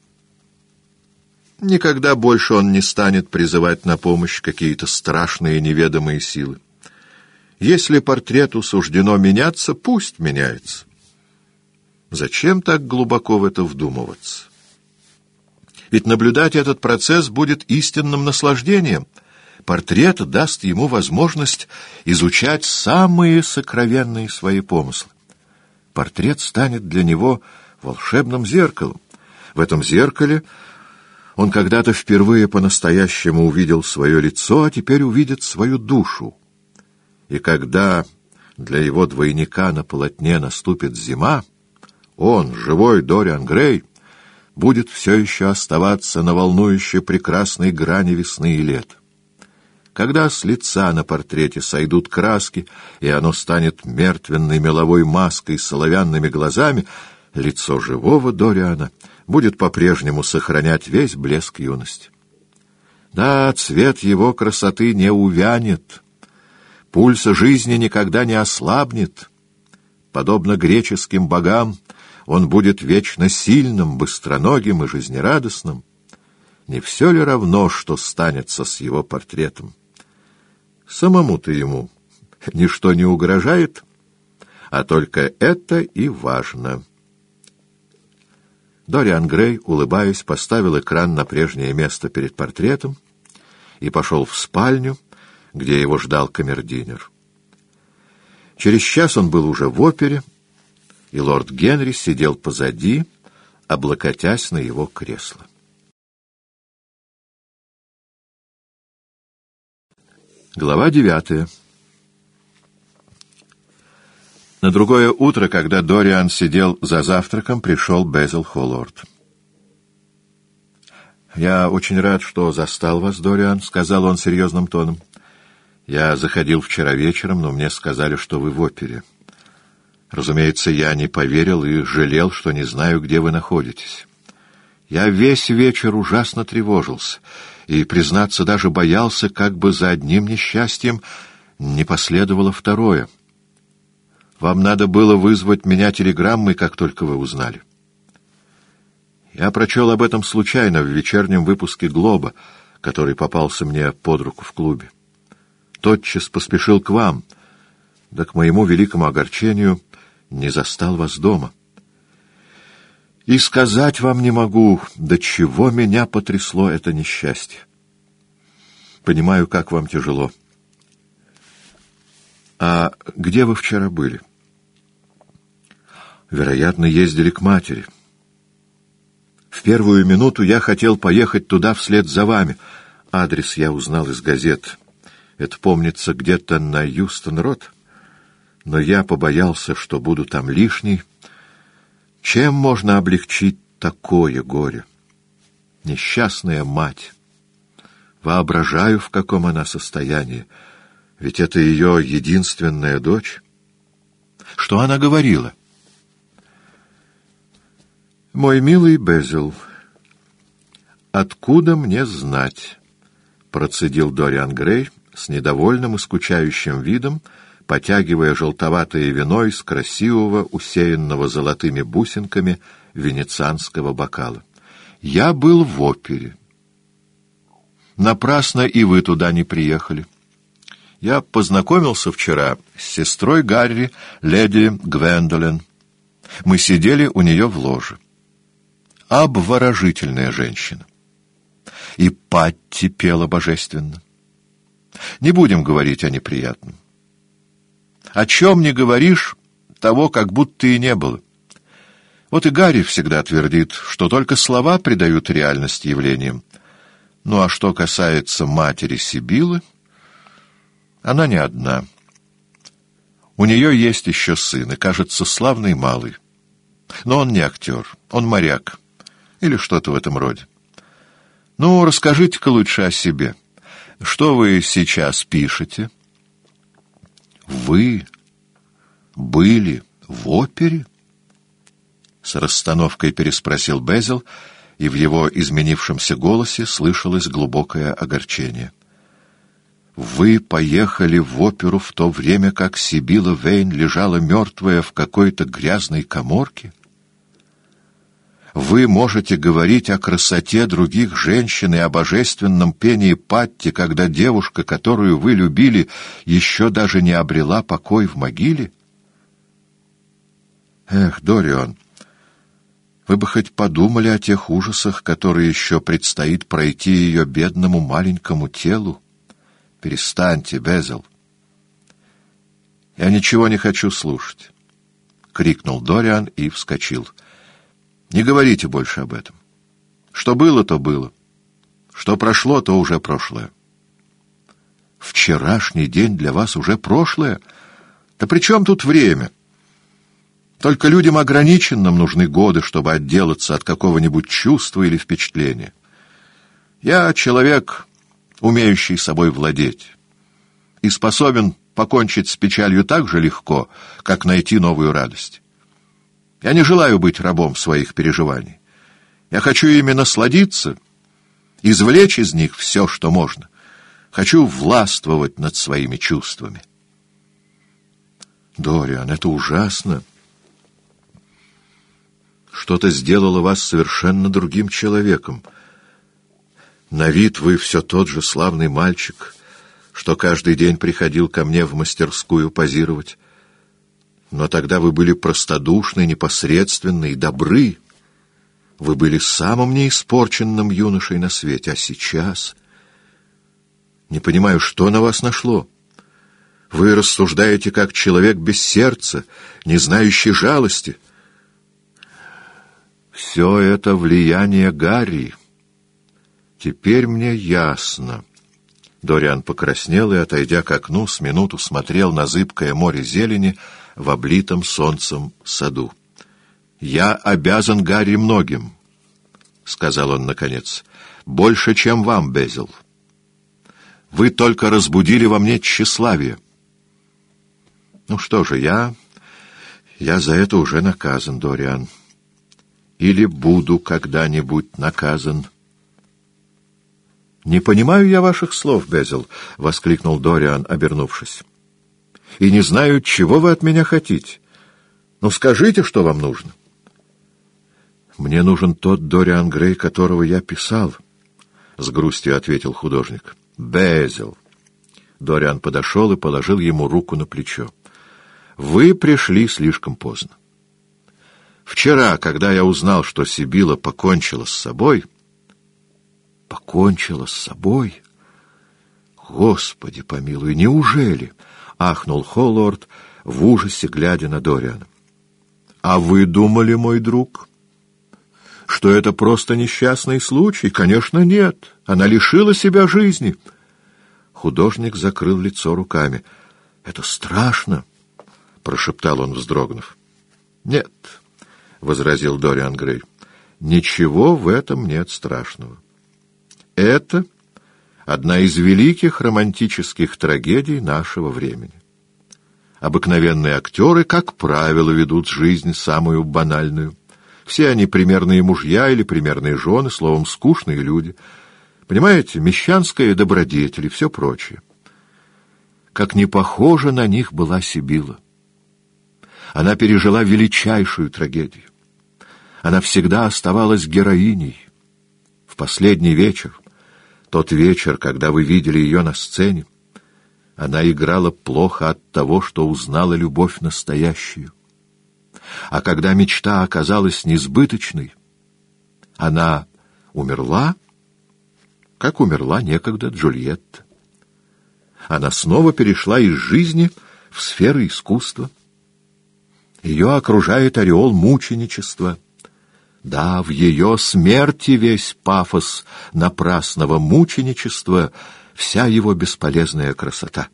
Speaker 1: Никогда больше он не станет призывать на помощь какие-то страшные неведомые силы. Если портрету суждено меняться, пусть меняется. Зачем так глубоко в это вдумываться? Ведь наблюдать этот процесс будет истинным наслаждением. Портрет даст ему возможность изучать самые сокровенные свои помыслы. Портрет станет для него волшебным зеркалом. В этом зеркале он когда-то впервые по-настоящему увидел свое лицо, а теперь увидит свою душу. И когда для его двойника на полотне наступит зима, он, живой Дориан Грей, будет все еще оставаться на волнующей прекрасной грани весны и лета. Когда с лица на портрете сойдут краски, и оно станет мертвенной меловой маской с оловянными глазами, лицо живого Дориана будет по-прежнему сохранять весь блеск юности. Да, цвет его красоты не увянет, пульс жизни никогда не ослабнет. Подобно греческим богам, он будет вечно сильным, быстроногим и жизнерадостным. Не все ли равно, что станется с его портретом? Самому-то ему ничто не угрожает, а только это и важно. Дориан Грей, улыбаясь, поставил экран на прежнее место перед портретом и пошел в спальню, где его ждал камердинер. Через час он был уже в опере, и лорд Генри сидел позади, облокотясь на его кресло. Глава девятая. На другое утро, когда Дориан сидел за завтраком, пришел Безил Холлорд. «Я очень рад, что застал вас, Дориан», — сказал он серьезным тоном. «Я заходил вчера вечером, но мне сказали, что вы в опере. Разумеется, я не поверил и жалел, что не знаю, где вы находитесь. Я весь вечер ужасно тревожился и, признаться, даже боялся, как бы за одним несчастьем не последовало второе. Вам надо было вызвать меня телеграммой, как только вы узнали. Я прочел об этом случайно в вечернем выпуске «Глоба», который попался мне под руку в клубе. Тотчас поспешил к вам, да, к моему великому огорчению, не застал вас дома. И сказать вам не могу, до чего меня потрясло это несчастье. Понимаю, как вам тяжело. А где вы вчера были? Вероятно, ездили к матери. В первую минуту я хотел поехать туда вслед за вами. Адрес я узнал из газет. Это, помнится, где-то на Юстон-Род. Но я побоялся, что буду там лишний. Чем можно облегчить такое горе? Несчастная мать. Воображаю, в каком она состоянии. Ведь это ее единственная дочь. Что она говорила? «Мой милый Безил, откуда мне знать?» — процедил Дориан Грей с недовольным и скучающим видом, потягивая желтоватое вино из красивого, усеянного золотыми бусинками венецианского бокала. «Я был в опере. Напрасно и вы туда не приехали. Я познакомился вчера с сестрой Гарри, леди Гвендолин. Мы сидели у нее в ложе. Обворожительная женщина. И Патти пела божественно. Не будем говорить о неприятном. О чем не говоришь, того как будто и не было. Вот и Гарри всегда твердит, что только слова придают реальность явлениям. Ну а что касается матери Сибилы, она не одна. У нее есть еще сын, и, кажется, славный малый. Но он не актер, он моряк. Или что-то в этом роде. Ну, расскажите-ка лучше о себе. Что вы сейчас пишете? Вы были в опере? С расстановкой переспросил Безил, и в его изменившемся голосе слышалось глубокое огорчение. Вы поехали в оперу в то время, как Сибила Вейн лежала мертвая в какой-то грязной каморке? Вы можете говорить о красоте других женщин и о божественном пении Патти, когда девушка, которую вы любили, еще даже не обрела покой в могиле? Эх, Дориан, вы бы хоть подумали о тех ужасах, которые еще предстоит пройти ее бедному маленькому телу. Перестаньте, Безил. Я ничего не хочу слушать, — крикнул Дориан и вскочил. Не говорите больше об этом. Что было, то было. Что прошло, то уже прошлое. Вчерашний день для вас уже прошлое? Да при чем тут время? Только людям ограниченным нужны годы, чтобы отделаться от какого-нибудь чувства или впечатления. Я человек, умеющий собой владеть, и способен покончить с печалью так же легко, как найти новую радость. Я не желаю быть рабом своих переживаний. Я хочу ими насладиться извлечь из них все, что можно. Хочу властвовать над своими чувствами. Дориан, это ужасно. Что-то сделало вас совершенно другим человеком. На вид вы все тот же славный мальчик, что каждый день приходил ко мне в мастерскую позировать. Но тогда вы были простодушны, непосредственны и добры. Вы были самым неиспорченным юношей на свете, а сейчас... Не понимаю, что на вас нашло. Вы рассуждаете как человек без сердца, не знающий жалости. Все это влияние Гарри. Теперь мне ясно. Дориан покраснел и, отойдя к окну, с минуту смотрел на зыбкое море зелени в облитом солнцем саду. «Я обязан Гарри многим», — сказал он наконец, — «больше, чем вам, Безил. Вы только разбудили во мне тщеславие». «Ну что же, я... я за это уже наказан, Дориан. Или буду когда-нибудь наказан». «Не понимаю я ваших слов, Безил», — воскликнул Дориан, обернувшись. «И не знаю, чего вы от меня хотите. Ну, скажите, что вам нужно». «Мне нужен тот Дориан Грей, которого я писал», — с грустью ответил художник. «Безил». Дориан подошел и положил ему руку на плечо. «Вы пришли слишком поздно. Вчера, когда я узнал, что Сибила покончила с собой...» «Покончила с собой? Господи помилуй, неужели?» — ахнул Холлорд в ужасе, глядя на Дориана. «А вы думали, мой друг, что это просто несчастный случай? Конечно, нет. Она лишила себя жизни». Художник закрыл лицо руками. «Это страшно», — прошептал он, вздрогнув. «Нет», — возразил Дориан Грей, — «ничего в этом нет страшного. Это одна из великих романтических трагедий нашего времени. Обыкновенные актеры, как правило, ведут жизнь самую банальную. Все они примерные мужья или примерные жены, словом, скучные люди. Понимаете, мещанская добродетель и все прочее. Как не похожа на них была Сибила. Она пережила величайшую трагедию. Она всегда оставалась героиней. В последний вечер, тот вечер, когда вы видели ее на сцене, она играла плохо от того, что узнала любовь настоящую. А когда мечта оказалась несбыточной, она умерла, как умерла некогда Джульетта. Она снова перешла из жизни в сферы искусства. Ее окружает ореол мученичества. Да, в ее смерти весь пафос напрасного мученичества, вся его бесполезная красота.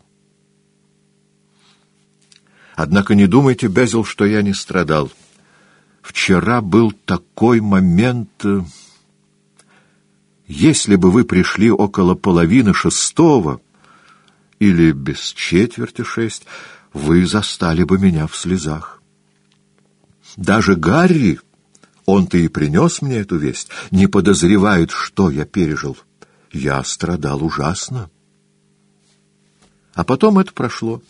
Speaker 1: Однако не думайте, Безил, что я не страдал. Вчера был такой момент... Если бы вы пришли около половины шестого или без четверти шесть, вы застали бы меня в слезах. Даже Гарри, он-то и принес мне эту весть, не подозревает, что я пережил. Я страдал ужасно. А потом это прошло.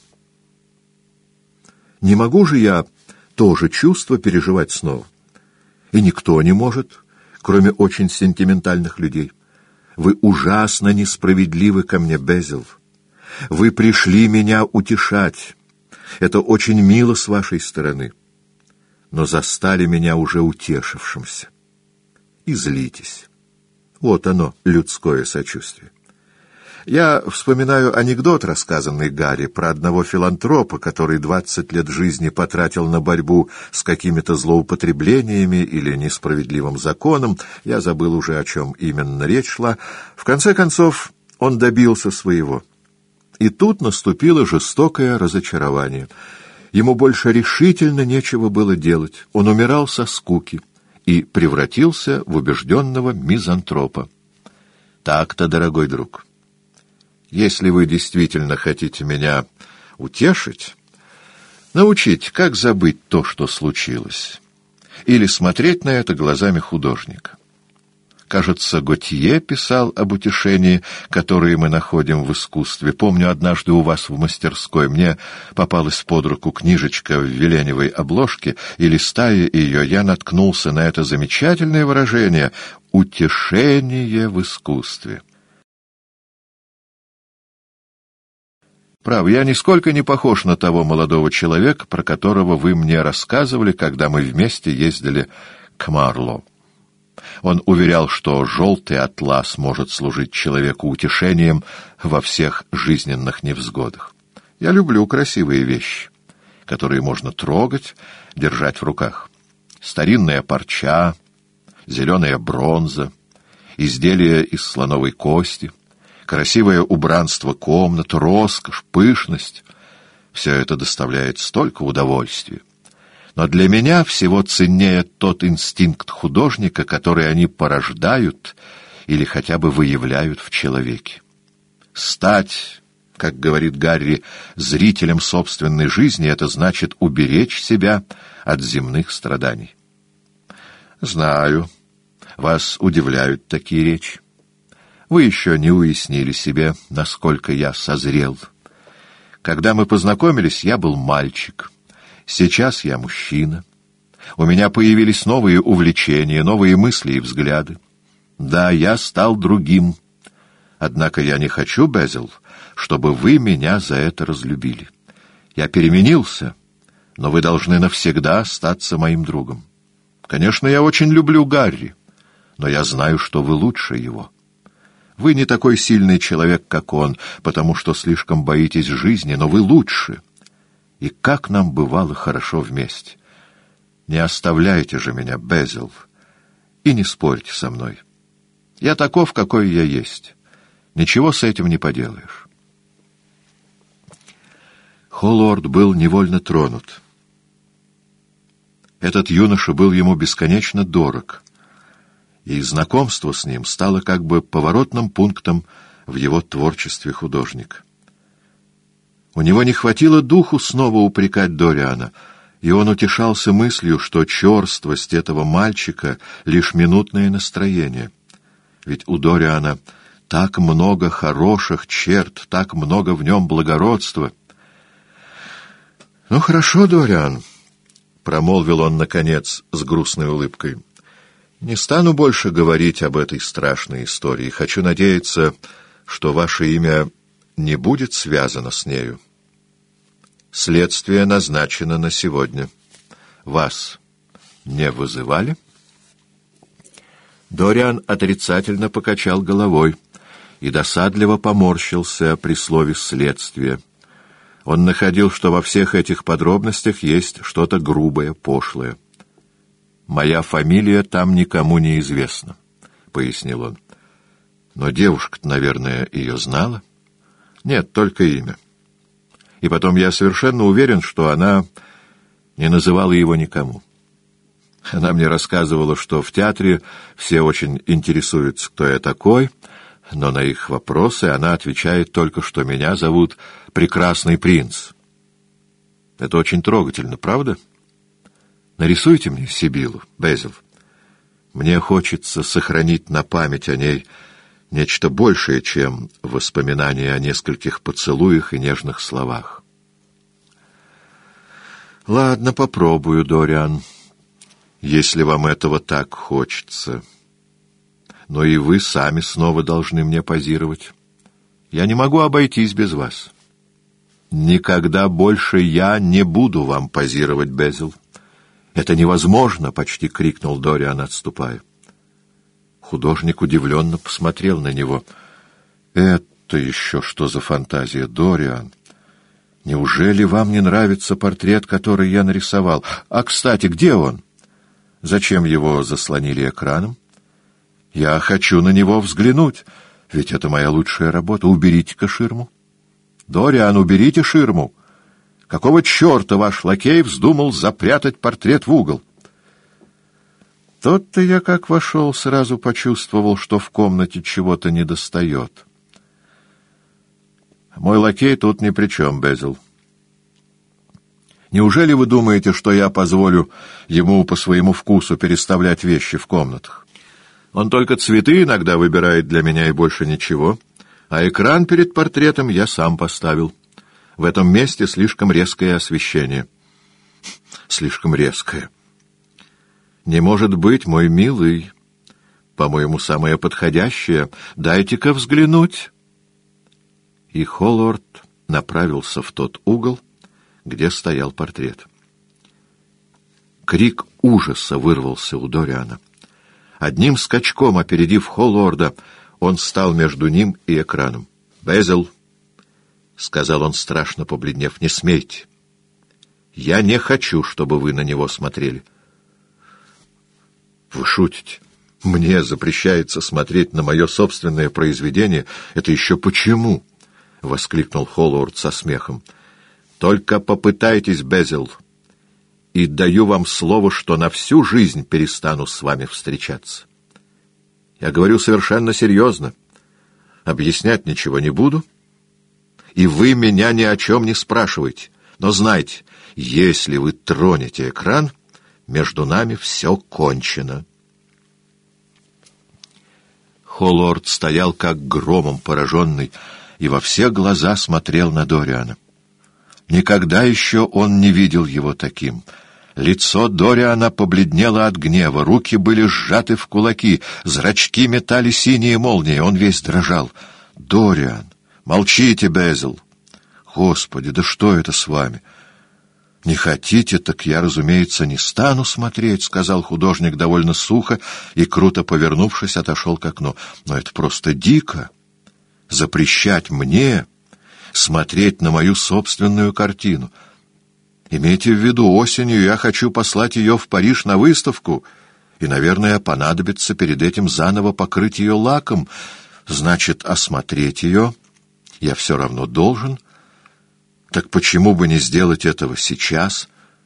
Speaker 1: Не могу же я то же чувство переживать снова. И никто не может, кроме очень сентиментальных людей. Вы ужасно несправедливы ко мне, Безил. Вы пришли меня утешать. Это очень мило с вашей стороны. Но застали меня уже утешившимся. И злитесь. Вот оно, людское сочувствие. Я вспоминаю анекдот, рассказанный Гарри, про одного филантропа, который двадцать лет жизни потратил на борьбу с какими-то злоупотреблениями или несправедливым законом. Я забыл уже, о чем именно речь шла. В конце концов, он добился своего. И тут наступило жестокое разочарование. Ему больше решительно нечего было делать. Он умирал со скуки и превратился в убежденного мизантропа. Так-то, дорогой друг. Если вы действительно хотите меня утешить, научить, как забыть то, что случилось, или смотреть на это глазами художника. Кажется, Готье писал об утешении, которое мы находим в искусстве. Помню, однажды у вас в мастерской мне попалась под руку книжечка в веленевой обложке, и, листая ее, я наткнулся на это замечательное выражение «утешение в искусстве». Право, я нисколько не похож на того молодого человека, про которого вы мне рассказывали, когда мы вместе ездили к Марло. Он уверял, что желтый атлас может служить человеку утешением во всех жизненных невзгодах. Я люблю красивые вещи, которые можно трогать, держать в руках. Старинная парча, зеленая бронза, изделия из слоновой кости, красивое убранство комнат, роскошь, пышность — все это доставляет столько удовольствия. Но для меня всего ценнее тот инстинкт художника, который они порождают или хотя бы выявляют в человеке. Стать, как говорит Гарри, зрителем собственной жизни — это значит уберечь себя от земных страданий. Знаю, вас удивляют такие речи. Вы еще не уяснили себе, насколько я созрел. Когда мы познакомились, я был мальчик. Сейчас я мужчина. У меня появились новые увлечения, новые мысли и взгляды. Да, я стал другим. Однако я не хочу, Безил, чтобы вы меня за это разлюбили. Я переменился, но вы должны навсегда остаться моим другом. Конечно, я очень люблю Гарри, но я знаю, что вы лучше его. Вы не такой сильный человек, как он, потому что слишком боитесь жизни, но вы лучше. И как нам бывало хорошо вместе. Не оставляйте же меня, Безил, и не спорьте со мной. Я таков, какой я есть. Ничего с этим не поделаешь. Холлорд был невольно тронут. Этот юноша был ему бесконечно дорог, и знакомство с ним стало как бы поворотным пунктом в его творчестве художника. У него не хватило духу снова упрекать Дориана, и он утешался мыслью, что черствость этого мальчика — лишь минутное настроение. Ведь у Дориана так много хороших черт, так много в нем благородства. «Ну, хорошо, Дориан», — промолвил он, наконец, с грустной улыбкой, — «не стану больше говорить об этой страшной истории. Хочу надеяться, что ваше имя не будет связано с нею. Следствие назначено на сегодня. Вас не вызывали?» Дориан отрицательно покачал головой и досадливо поморщился при слове «следствие». Он находил, что во всех этих подробностях есть что-то грубое, пошлое. «Моя фамилия там никому не известна», — пояснил он. «Но девушка-то, наверное, ее знала?» «Нет, только имя. И потом я совершенно уверен, что она не называла его никому. Она мне рассказывала, что в театре все очень интересуются, кто я такой, но на их вопросы она отвечает только, что меня зовут Прекрасный принц. Это очень трогательно, правда? Нарисуйте мне Сибилу, Безил. Мне хочется сохранить на память о ней нечто большее, чем воспоминания о нескольких поцелуях и нежных словах. Ладно, попробую, Дориан, если вам этого так хочется. Но и вы сами снова должны мне позировать. Я не могу обойтись без вас. Никогда больше я не буду вам позировать, Безил. Это невозможно, — почти крикнул Дориан, отступая. Художник удивленно посмотрел на него. «Это еще что за фантазия, Дориан? Неужели вам не нравится портрет, который я нарисовал? А, кстати, где он? Зачем его заслонили экраном? Я хочу на него взглянуть, ведь это моя лучшая работа. Уберите-ка ширму. Дориан, уберите ширму. Какого черта ваш лакей вздумал запрятать портрет в угол?» Тот-то я, как вошел, сразу почувствовал, что в комнате чего-то недостает. Мой лакей тут ни при чем, Безил. Неужели вы думаете, что я позволю ему по своему вкусу переставлять вещи в комнатах? Он только цветы иногда выбирает для меня и больше ничего, а экран перед портретом я сам поставил. В этом месте слишком резкое освещение. Слишком резкое. Не может быть, мой милый. По-моему, самое подходящее. Дайте-ка взглянуть. И Холлорд направился в тот угол, где стоял портрет. Крик ужаса вырвался у Дориана. Одним скачком, опередив Холлорда, он стал между ним и экраном. «Безил», — сказал он, страшно побледнев, — «не смейте. Я не хочу, чтобы вы на него смотрели». «Вы шутите? Мне запрещается смотреть на мое собственное произведение? Это еще почему?» — воскликнул Холлорд со смехом. «Только попытайтесь, Безил, и даю вам слово, что на всю жизнь перестану с вами встречаться. Я говорю совершенно серьезно. Объяснять ничего не буду, и вы меня ни о чем не спрашиваете. Но знайте, если вы тронете экран, между нами все кончено». Холлорд стоял как громом пораженный и во все глаза смотрел на Дориана. Никогда еще он не видел его таким. Лицо Дориана побледнело от гнева, руки были сжаты в кулаки, зрачки метали синие молнии, он весь дрожал. «Дориан! Молчите, Безил! Господи, да что это с вами? Не хотите, так я, разумеется, не стану смотреть», — сказал художник довольно сухо и, круто повернувшись, отошел к окну. «Но это просто дико! Запрещать мне смотреть на мою собственную картину. Имейте в виду, осенью я хочу послать ее в Париж на выставку, и, наверное, понадобится перед этим заново покрыть ее лаком. Значит, осмотреть ее я все равно должен. Так почему бы не сделать этого сейчас?»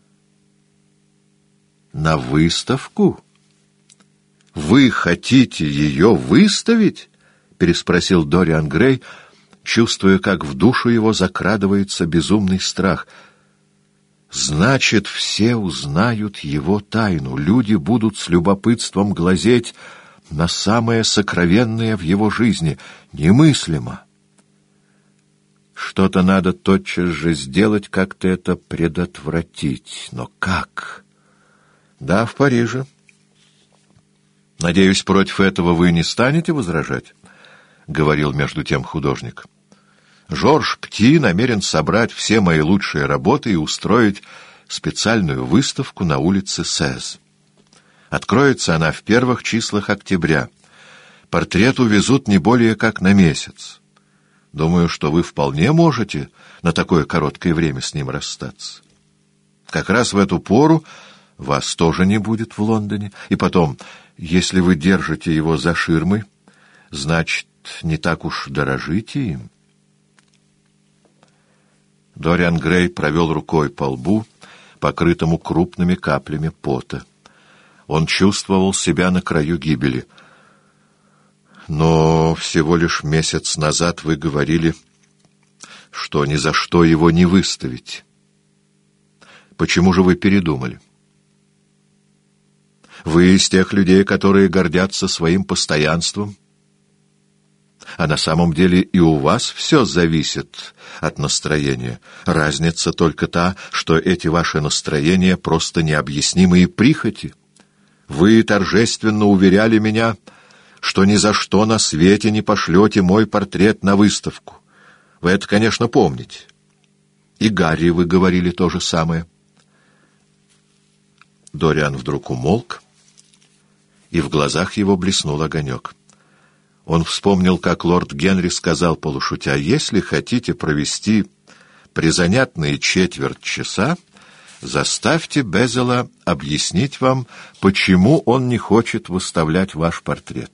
Speaker 1: «На выставку? Вы хотите ее выставить?» — переспросил Дориан Грей, чувствуя, как в душу его закрадывается безумный страх. «Значит, все узнают его тайну, люди будут с любопытством глазеть на самое сокровенное в его жизни. Немыслимо! Что-то надо тотчас же сделать, как-то это предотвратить. Но как? Да, в Париже. Надеюсь, против этого вы не станете возражать?» — говорил между тем художник. «Жорж Кти намерен собрать все мои лучшие работы и устроить специальную выставку на улице Сез. Откроется она в первых числах октября. Портрет увезут не более как на месяц. Думаю, что вы вполне можете на такое короткое время с ним расстаться. Как раз в эту пору вас тоже не будет в Лондоне. И потом, если вы держите его за ширмой, значит, не так уж дорожите им». Дориан Грей провел рукой по лбу, покрытому крупными каплями пота. Он чувствовал себя на краю гибели. «Но всего лишь месяц назад вы говорили, что ни за что его не выставить. Почему же вы передумали? Вы из тех людей, которые гордятся своим постоянством. А на самом деле и у вас все зависит от настроения. Разница только та, что эти ваши настроения просто необъяснимые прихоти. Вы торжественно уверяли меня, что ни за что на свете не пошлете мой портрет на выставку. Вы это, конечно, помните. И Гарри вы говорили то же самое». Дориан вдруг умолк, и в глазах его блеснул огонек. Он вспомнил, как лорд Генри сказал полушутя: «Если хотите провести призанятные четверть часа, заставьте Безила объяснить вам, почему он не хочет выставлять ваш портрет».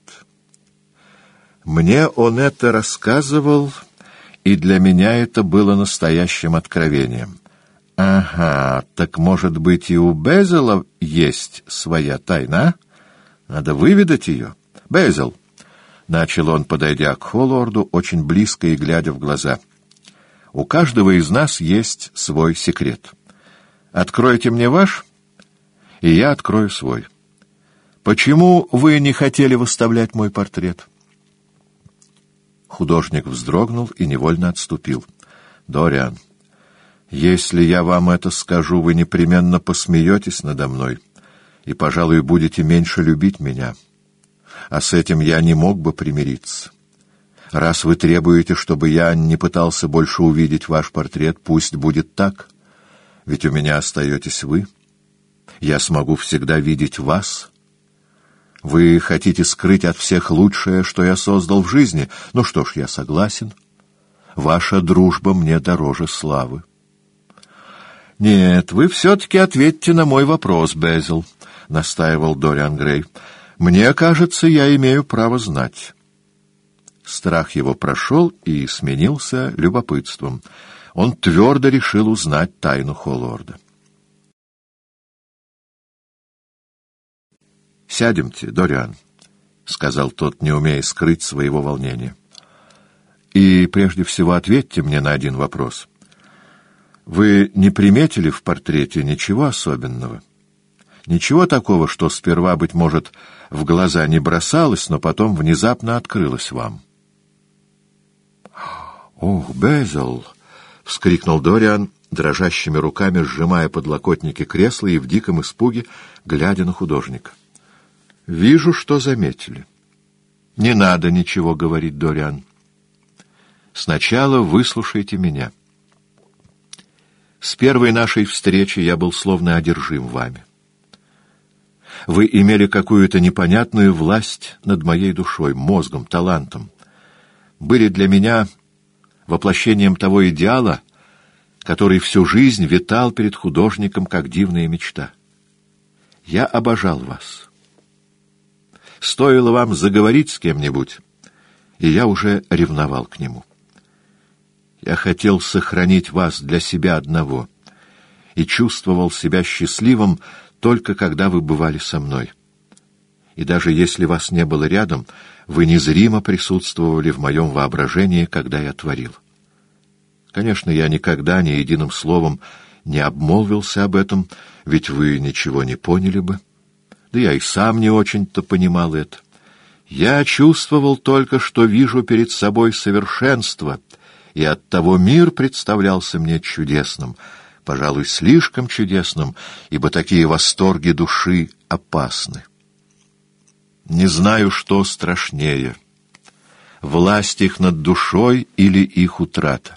Speaker 1: Мне он это рассказывал, и для меня это было настоящим откровением. «Ага, так, может быть, и у Безила есть своя тайна? Надо выведать ее. Безил!» — начал он, подойдя к Холлорду, очень близко и глядя в глаза. «У каждого из нас есть свой секрет. Откройте мне ваш, и я открою свой. Почему вы не хотели выставлять мой портрет? Художник вздрогнул и невольно отступил. Дориан, если я вам это скажу, вы непременно посмеетесь надо мной и, пожалуй, будете меньше любить меня. А с этим я не мог бы примириться. Раз вы требуете, чтобы я не пытался больше увидеть ваш портрет, пусть будет так. Ведь у меня остаетесь вы. Я смогу всегда видеть вас. Вы хотите скрыть от всех лучшее, что я создал в жизни. Ну что ж, я согласен. Ваша дружба мне дороже славы. Нет, вы все-таки ответьте на мой вопрос, Безил, — настаивал Дориан Грей. Мне кажется, я имею право знать. Страх его прошел и сменился любопытством. Он твердо решил узнать тайну Холлорда. «Сядемте, Дориан», — сказал тот, не умея скрыть своего волнения. «И прежде всего ответьте мне на один вопрос. Вы не приметили в портрете ничего особенного? Ничего такого, что сперва, быть может, в глаза не бросалось, но потом внезапно открылось вам?» «Ох, Безил!» — вскрикнул Дориан, дрожащими руками сжимая подлокотники кресла и в диком испуге глядя на художника. «Вижу, что заметили. Не надо ничего говорить, Дориан. Сначала выслушайте меня. С первой нашей встречи я был словно одержим вами. Вы имели какую-то непонятную власть над моей душой, мозгом, талантом. Были для меня воплощением того идеала, который всю жизнь витал перед художником, как дивная мечта. Я обожал вас. Стоило вам заговорить с кем-нибудь, и я уже ревновал к нему. Я хотел сохранить вас для себя одного и чувствовал себя счастливым только когда вы бывали со мной. И даже если вас не было рядом, вы незримо присутствовали в моем воображении, когда я творил. Конечно, я никогда ни единым словом не обмолвился об этом, ведь вы ничего не поняли бы. Да я и сам не очень-то понимал это. Я чувствовал только, что вижу перед собой совершенство, и оттого мир представлялся мне чудесным, пожалуй, слишком чудесным, ибо такие восторги души опасны. Не знаю, что страшнее — власть их над душой или их утрата.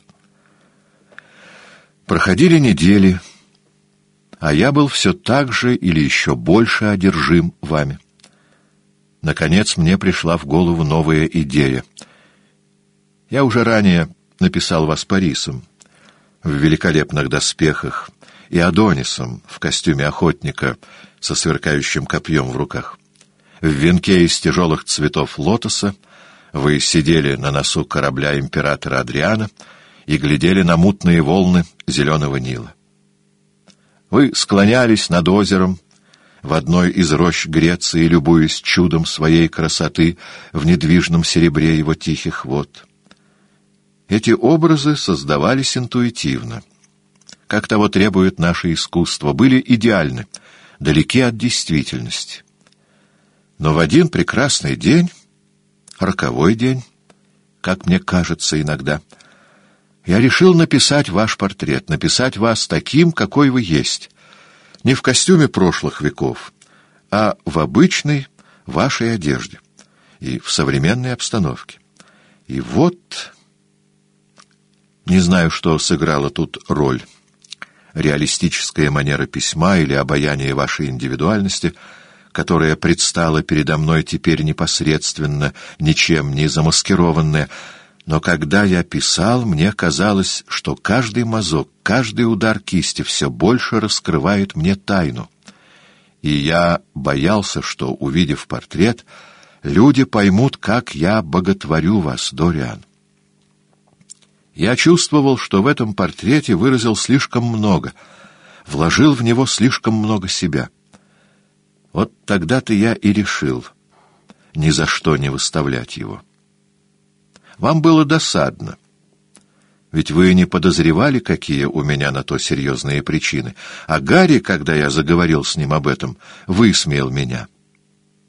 Speaker 1: Проходили недели, а я был все так же или еще больше одержим вами. Наконец мне пришла в голову новая идея. Я уже ранее написал вас Парисом в великолепных доспехах и Адонисом в костюме охотника со сверкающим копьем в руках. В венке из тяжелых цветов лотоса вы сидели на носу корабля императора Адриана и глядели на мутные волны зеленого Нила. Вы склонялись над озером в одной из рощ Греции, любуясь чудом своей красоты в недвижном серебре его тихих вод. Эти образы создавались интуитивно, как того требует наше искусство, были идеальны, далеки от действительности. Но в один прекрасный день, роковой день, как мне кажется иногда, я решил написать ваш портрет, написать вас таким, какой вы есть, не в костюме прошлых веков, а в обычной вашей одежде и в современной обстановке. И вот... Не знаю, что сыграло тут роль. Реалистическая манера письма или обаяние вашей индивидуальности, которая предстала передо мной теперь непосредственно, ничем не замаскированная. Но когда я писал, мне казалось, что каждый мазок, каждый удар кисти все больше раскрывает мне тайну. И я боялся, что, увидев портрет, люди поймут, как я боготворю вас, Дориан. Я чувствовал, что в этом портрете выразил слишком много, вложил в него слишком много себя. Вот тогда-то я и решил ни за что не выставлять его. Вам было досадно, ведь вы не подозревали, какие у меня на то серьезные причины, а Гарри, когда я заговорил с ним об этом, высмеял меня.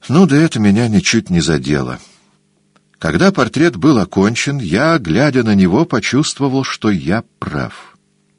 Speaker 1: Ну да это меня ничуть не задело. Когда портрет был окончен, я, глядя на него, почувствовал, что я прав.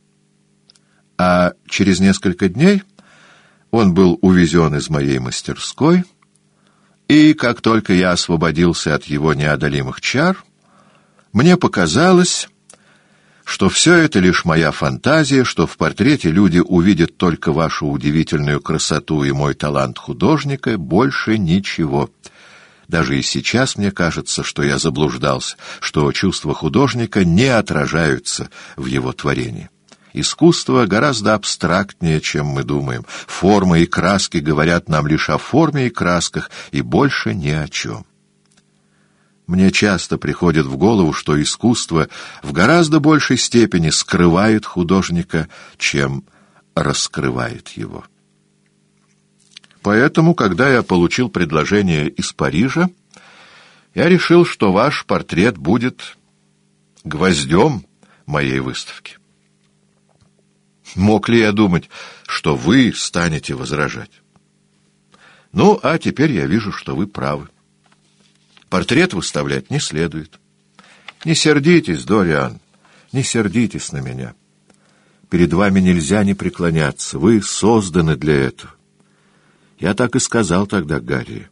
Speaker 1: А через несколько дней он был увезен из моей мастерской, и как только я освободился от его неодолимых чар, мне показалось, что все это лишь моя фантазия, что в портрете люди увидят только вашу удивительную красоту и мой талант художника, больше ничего. Даже и сейчас мне кажется, что я заблуждался, что чувства художника не отражаются в его творении. Искусство гораздо абстрактнее, чем мы думаем. Формы и краски говорят нам лишь о форме и красках, и больше ни о чем. Мне часто приходит в голову, что искусство в гораздо большей степени скрывает художника, чем раскрывает его. Поэтому, когда я получил предложение из Парижа, я решил, что ваш портрет будет гвоздем моей выставки. Мог ли я думать, что вы станете возражать? Ну, а теперь я вижу, что вы правы. Портрет выставлять не следует. Не сердитесь, Дориан, не сердитесь на меня. Перед вами нельзя не преклоняться, вы созданы для этого. Я так и сказал тогда Гарри.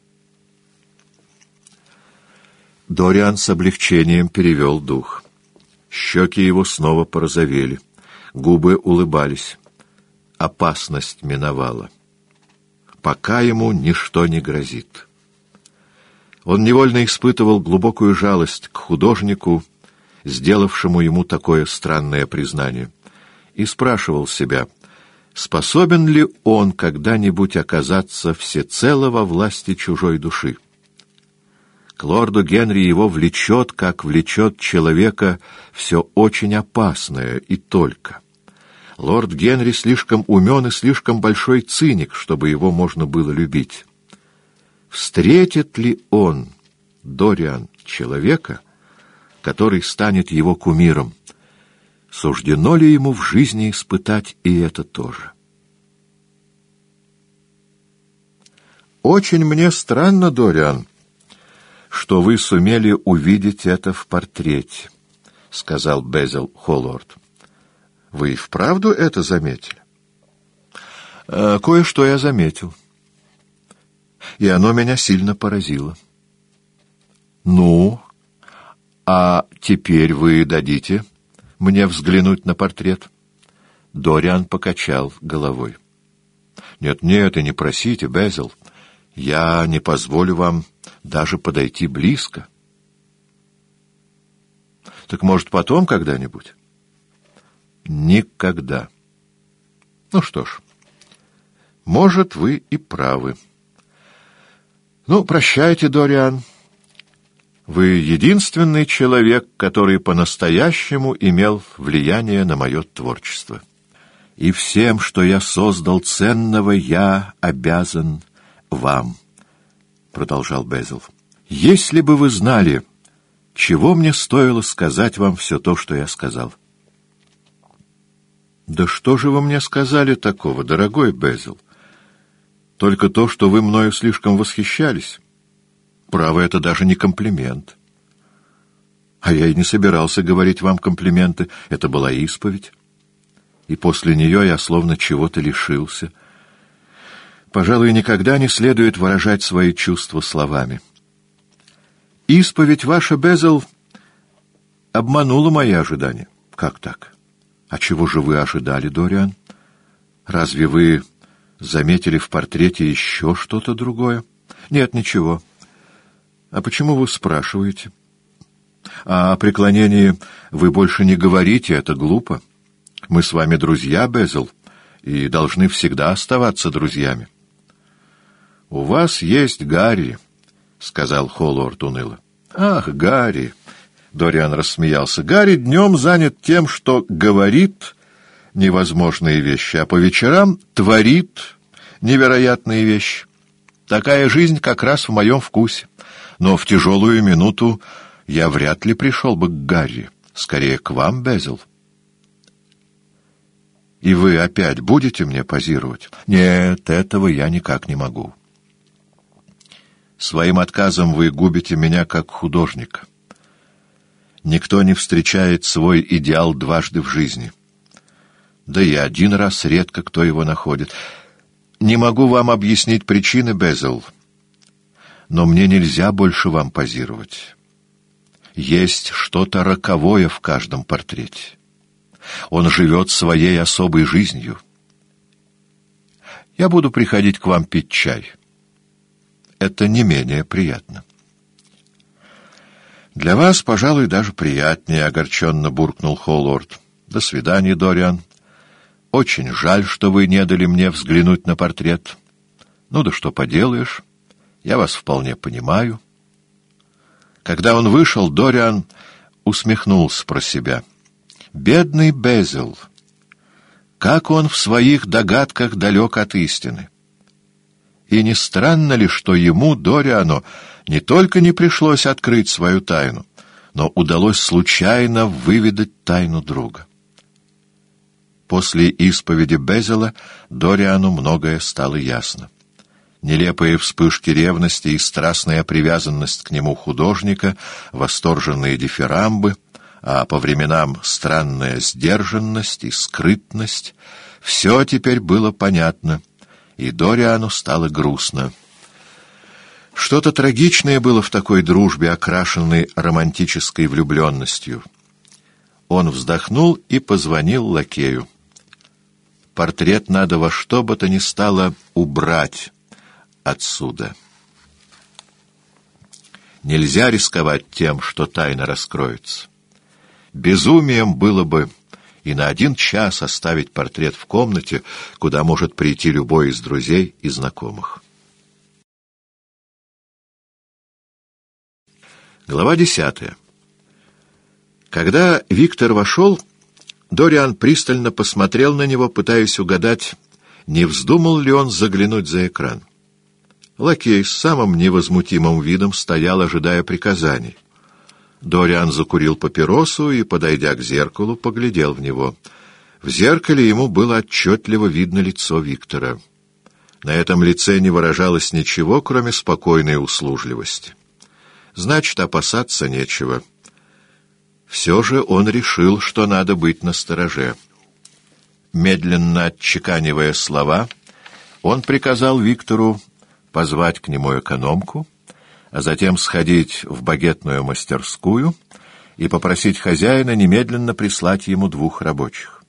Speaker 1: Дориан с облегчением перевел дух. Щеки его снова порозовели. Губы улыбались. Опасность миновала. Пока ему ничто не грозит. Он невольно испытывал глубокую жалость к художнику, сделавшему ему такое странное признание, и спрашивал себя, способен ли он когда-нибудь оказаться всецело во власти чужой души. К лорду Генри его влечет, как влечет человека, все очень опасное и только. Лорд Генри слишком умен и слишком большой циник, чтобы его можно было любить. Встретит ли он, Дориан, человека, который станет его кумиром? Суждено ли ему в жизни испытать и это тоже? Очень мне странно, Дориан, что вы сумели увидеть это в портрете, — сказал Безил Холлорд. — Вы и вправду это заметили? — Кое-что я заметил. И оно меня сильно поразило. — Ну, а теперь вы дадите мне взглянуть на портрет? Дориан покачал головой. — Нет-нет, и не просите, Безил. Я не позволю вам даже подойти близко. Так, может, потом когда-нибудь? Никогда. Ну что ж, может, вы и правы. Ну, прощайте, Дориан. Вы единственный человек, который по-настоящему имел влияние на мое творчество. И всем, что я создал ценного, я обязан вам, — продолжал Безил. Если бы вы знали, чего мне стоило сказать вам все то, что я сказал. Да что же вы мне сказали такого, дорогой Безил? Только то, что вы мною слишком восхищались. Право, это даже не комплимент. А я и не собирался говорить вам комплименты, это была исповедь. И после нее я словно чего-то лишился. Пожалуй, никогда не следует выражать свои чувства словами. Исповедь ваша, Безил, обманула мои ожидания. Как так? А чего же вы ожидали, Дориан? Разве вы заметили в портрете еще что-то другое? Нет, ничего. А почему вы спрашиваете? А о преклонении вы больше не говорите, это глупо. Мы с вами друзья, Безил, и должны всегда оставаться друзьями. — У вас есть Гарри, — сказал Холлорд уныло. — Ах, Гарри! — Дориан рассмеялся. — Гарри днем занят тем, что говорит невозможные вещи, а по вечерам творит невероятные вещи. Такая жизнь как раз в моем вкусе. Но в тяжелую минуту я вряд ли пришел бы к Гарри. Скорее, к вам, Безил. — И вы опять будете мне позировать? — Нет, этого я никак не могу. Своим отказом вы губите меня как художника. Никто не встречает свой идеал дважды в жизни. Да и один раз редко кто его находит. Не могу вам объяснить причины, Безил, но мне нельзя больше вам позировать. Есть что-то роковое в каждом портрете. Он живет своей особой жизнью. Я буду приходить к вам пить чай. Это не менее приятно. Для вас, пожалуй, даже приятнее, — огорченно буркнул Холлорд. До свидания, Дориан. Очень жаль, что вы не дали мне взглянуть на портрет. Ну да что поделаешь, я вас вполне понимаю. Когда он вышел, Дориан усмехнулся про себя. Бедный Безил! Как он в своих догадках далек от истины! И не странно ли, что ему, Дориану, не только не пришлось открыть свою тайну, но удалось случайно выведать тайну друга? После исповеди Безила Дориану многое стало ясно. Нелепые вспышки ревности и страстная привязанность к нему художника, восторженные дифирамбы, а по временам странная сдержанность и скрытность — все теперь было понятно, и Дориану стало грустно. Что-то трагичное было в такой дружбе, окрашенной романтической влюбленностью. Он вздохнул и позвонил лакею. Портрет надо во что бы то ни стало убрать отсюда. Нельзя рисковать тем, что тайна раскроется. Безумием было бы и на один час оставить портрет в комнате, куда может прийти любой из друзей и знакомых. Глава десятая. Когда Виктор вошел, Дориан пристально посмотрел на него, пытаясь угадать, не вздумал ли он заглянуть за экран. Лакей с самым невозмутимым видом стоял, ожидая приказаний. Дориан закурил папиросу и, подойдя к зеркалу, поглядел в него. В зеркале ему было отчетливо видно лицо Виктора. На этом лице не выражалось ничего, кроме спокойной услужливости. Значит, опасаться нечего. Все же он решил, что надо быть настороже. Медленно отчеканивая слова, он приказал Виктору позвать к нему экономку, а затем сходить в багетную мастерскую и попросить хозяина немедленно прислать ему двух рабочих.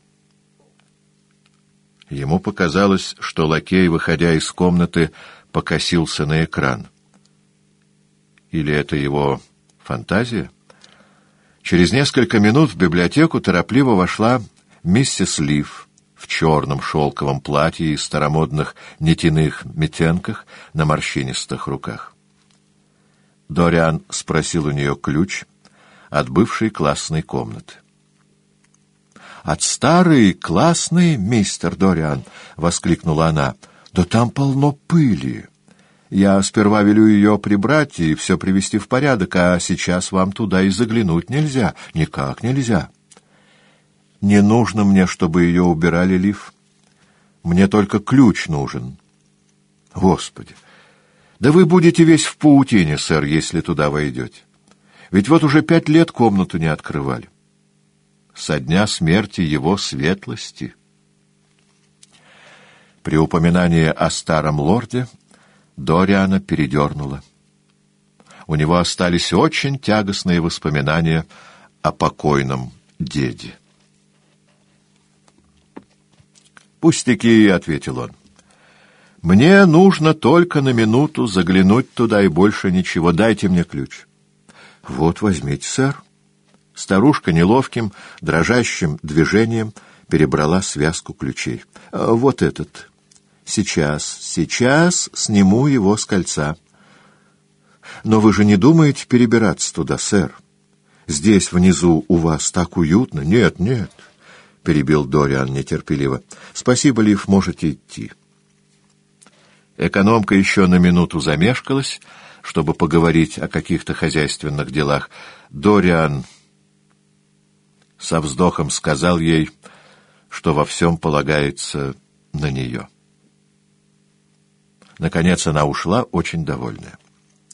Speaker 1: Ему показалось, что лакей, выходя из комнаты, покосился на экран. Или это его фантазия? Через несколько минут в библиотеку торопливо вошла миссис Лив в черном шелковом платье и старомодных нитяных метенках на морщинистых руках. Дориан спросил у нее ключ от бывшей классной комнаты. «От старой классной, мистер Дориан!» — воскликнула она. «Да там полно пыли. Я сперва велю ее прибрать и все привести в порядок, а сейчас вам туда и заглянуть нельзя. Никак нельзя. Не нужно мне, чтобы ее убирали, Лив. Мне только ключ нужен. Господи! Да вы будете весь в паутине, сэр, если туда войдете. Ведь вот уже пять лет комнату не открывали. Со дня смерти его светлости». При упоминании о старом лорде Дориана передернуло. У него остались очень тягостные воспоминания о покойном деде. «Пустяки», — ответил он. «Мне нужно только на минуту заглянуть туда и больше ничего. Дайте мне ключ». «Вот, возьмите, сэр». Старушка неловким, дрожащим движением перебрала связку ключей. «Вот этот. Сейчас, сейчас сниму его с кольца». «Но вы же не думаете перебираться туда, сэр? Здесь внизу у вас так уютно». «Нет, нет», — перебил Дориан нетерпеливо. «Спасибо, Лив, можете идти». Экономка еще на минуту замешкалась, чтобы поговорить о каких-то хозяйственных делах. Дориан со вздохом сказал ей, что во всем полагается на нее. Наконец она ушла, очень довольная.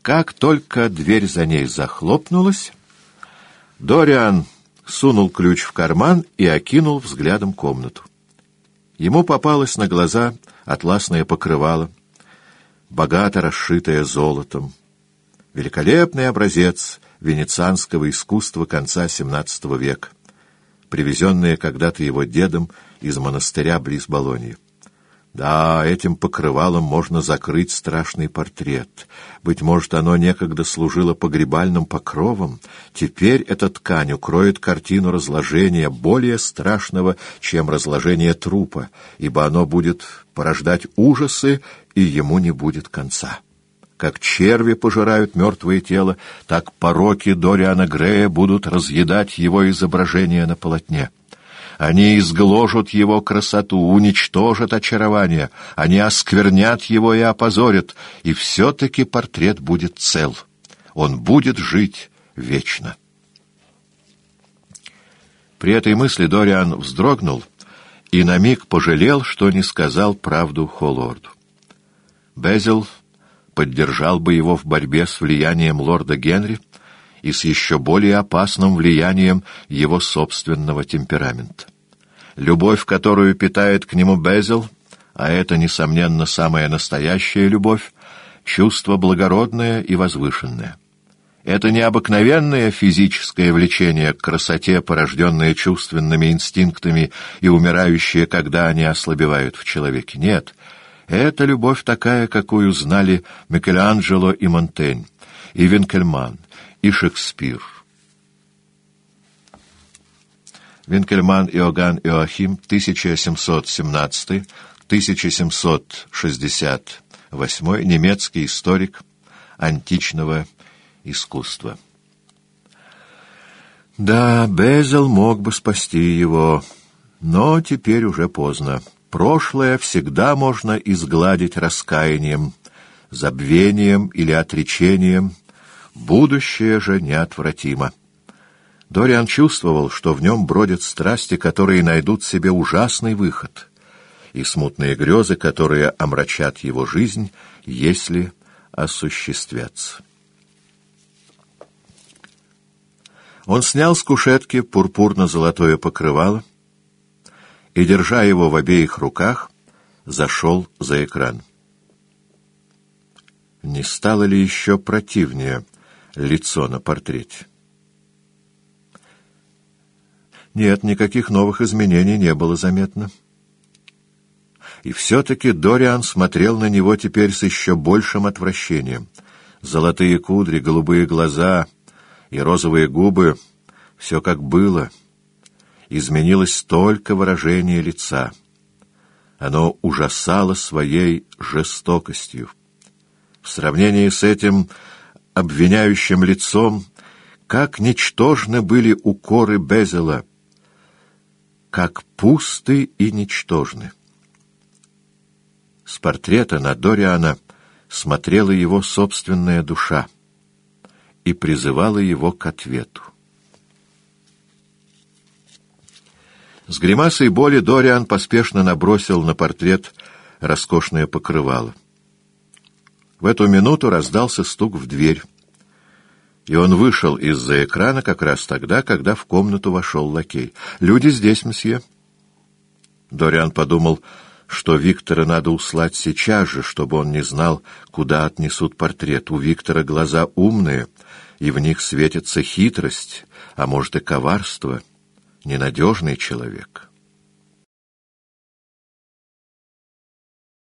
Speaker 1: как только дверь за ней захлопнулась, Дориан сунул ключ в карман и окинул взглядом комнату. Ему попалось на глаза атласное покрывало, богато расшитое золотом, великолепный образец венецианского искусства конца семнадцатого века, привезенное когда-то его дедом из монастыря близ Болоньи. Да, этим покрывалом можно закрыть страшный портрет. Быть может, оно некогда служило погребальным покровом. Теперь эта ткань укроет картину разложения, более страшного, чем разложение трупа, ибо оно будет порождать ужасы, и ему не будет конца. Как черви пожирают мертвое тело, так пороки Дориана Грея будут разъедать его изображение на полотне. Они изгложат его красоту, уничтожат очарование, они осквернят его и опозорят, и все-таки портрет будет цел. Он будет жить вечно. При этой мысли Дориан вздрогнул и на миг пожалел, что не сказал правду Холлорду. Безил поддержал бы его в борьбе с влиянием лорда Генри и с еще более опасным влиянием его собственного темперамента. Любовь, которую питает к нему Безил, а это, несомненно, самая настоящая любовь, чувство благородное и возвышенное. Это необыкновенное физическое влечение к красоте, порожденное чувственными инстинктами и умирающее, когда они ослабевают в человеке. Нет, это любовь такая, какую знали Микеланджело и Монтень, и Винкельман, и Шекспир. Винкельман Иоганн Иоахим, тысяча семьсот семнадцатый — тысяча семьсот шестьдесят восьмой, немецкий историк античного искусства. Да, Безил мог бы спасти его, но теперь уже поздно. Прошлое всегда можно изгладить раскаянием, забвением или отречением, будущее же неотвратимо. Дориан чувствовал, что в нем бродят страсти, которые найдут себе ужасный выход, и смутные грезы, которые омрачат его жизнь, если осуществятся. Он снял с кушетки пурпурно-золотое покрывало и, держа его в обеих руках, зашел за экран. Не стало ли еще противнее лицо на портрете? Нет, никаких новых изменений не было заметно. И все-таки Дориан смотрел на него теперь с еще большим отвращением. Золотые кудри, голубые глаза и розовые губы — все как было. Изменилось только выражение лица. Оно ужасало своей жестокостью. В сравнении с этим обвиняющим лицом, как ничтожны были укоры Безила, как пусты и ничтожны. С портрета на Дориана смотрела его собственная душа и призывала его к ответу. С гримасой боли Дориан поспешно набросил на портрет роскошное покрывало. В эту минуту раздался стук в дверь, и он вышел из-за экрана как раз тогда, когда в комнату вошел лакей. «Люди здесь, месье». Дориан подумал, что Виктора надо услать сейчас же, чтобы он не знал, куда отнесут портрет. У Виктора глаза умные, и в них светится хитрость, а может и коварство. Ненадежный человек.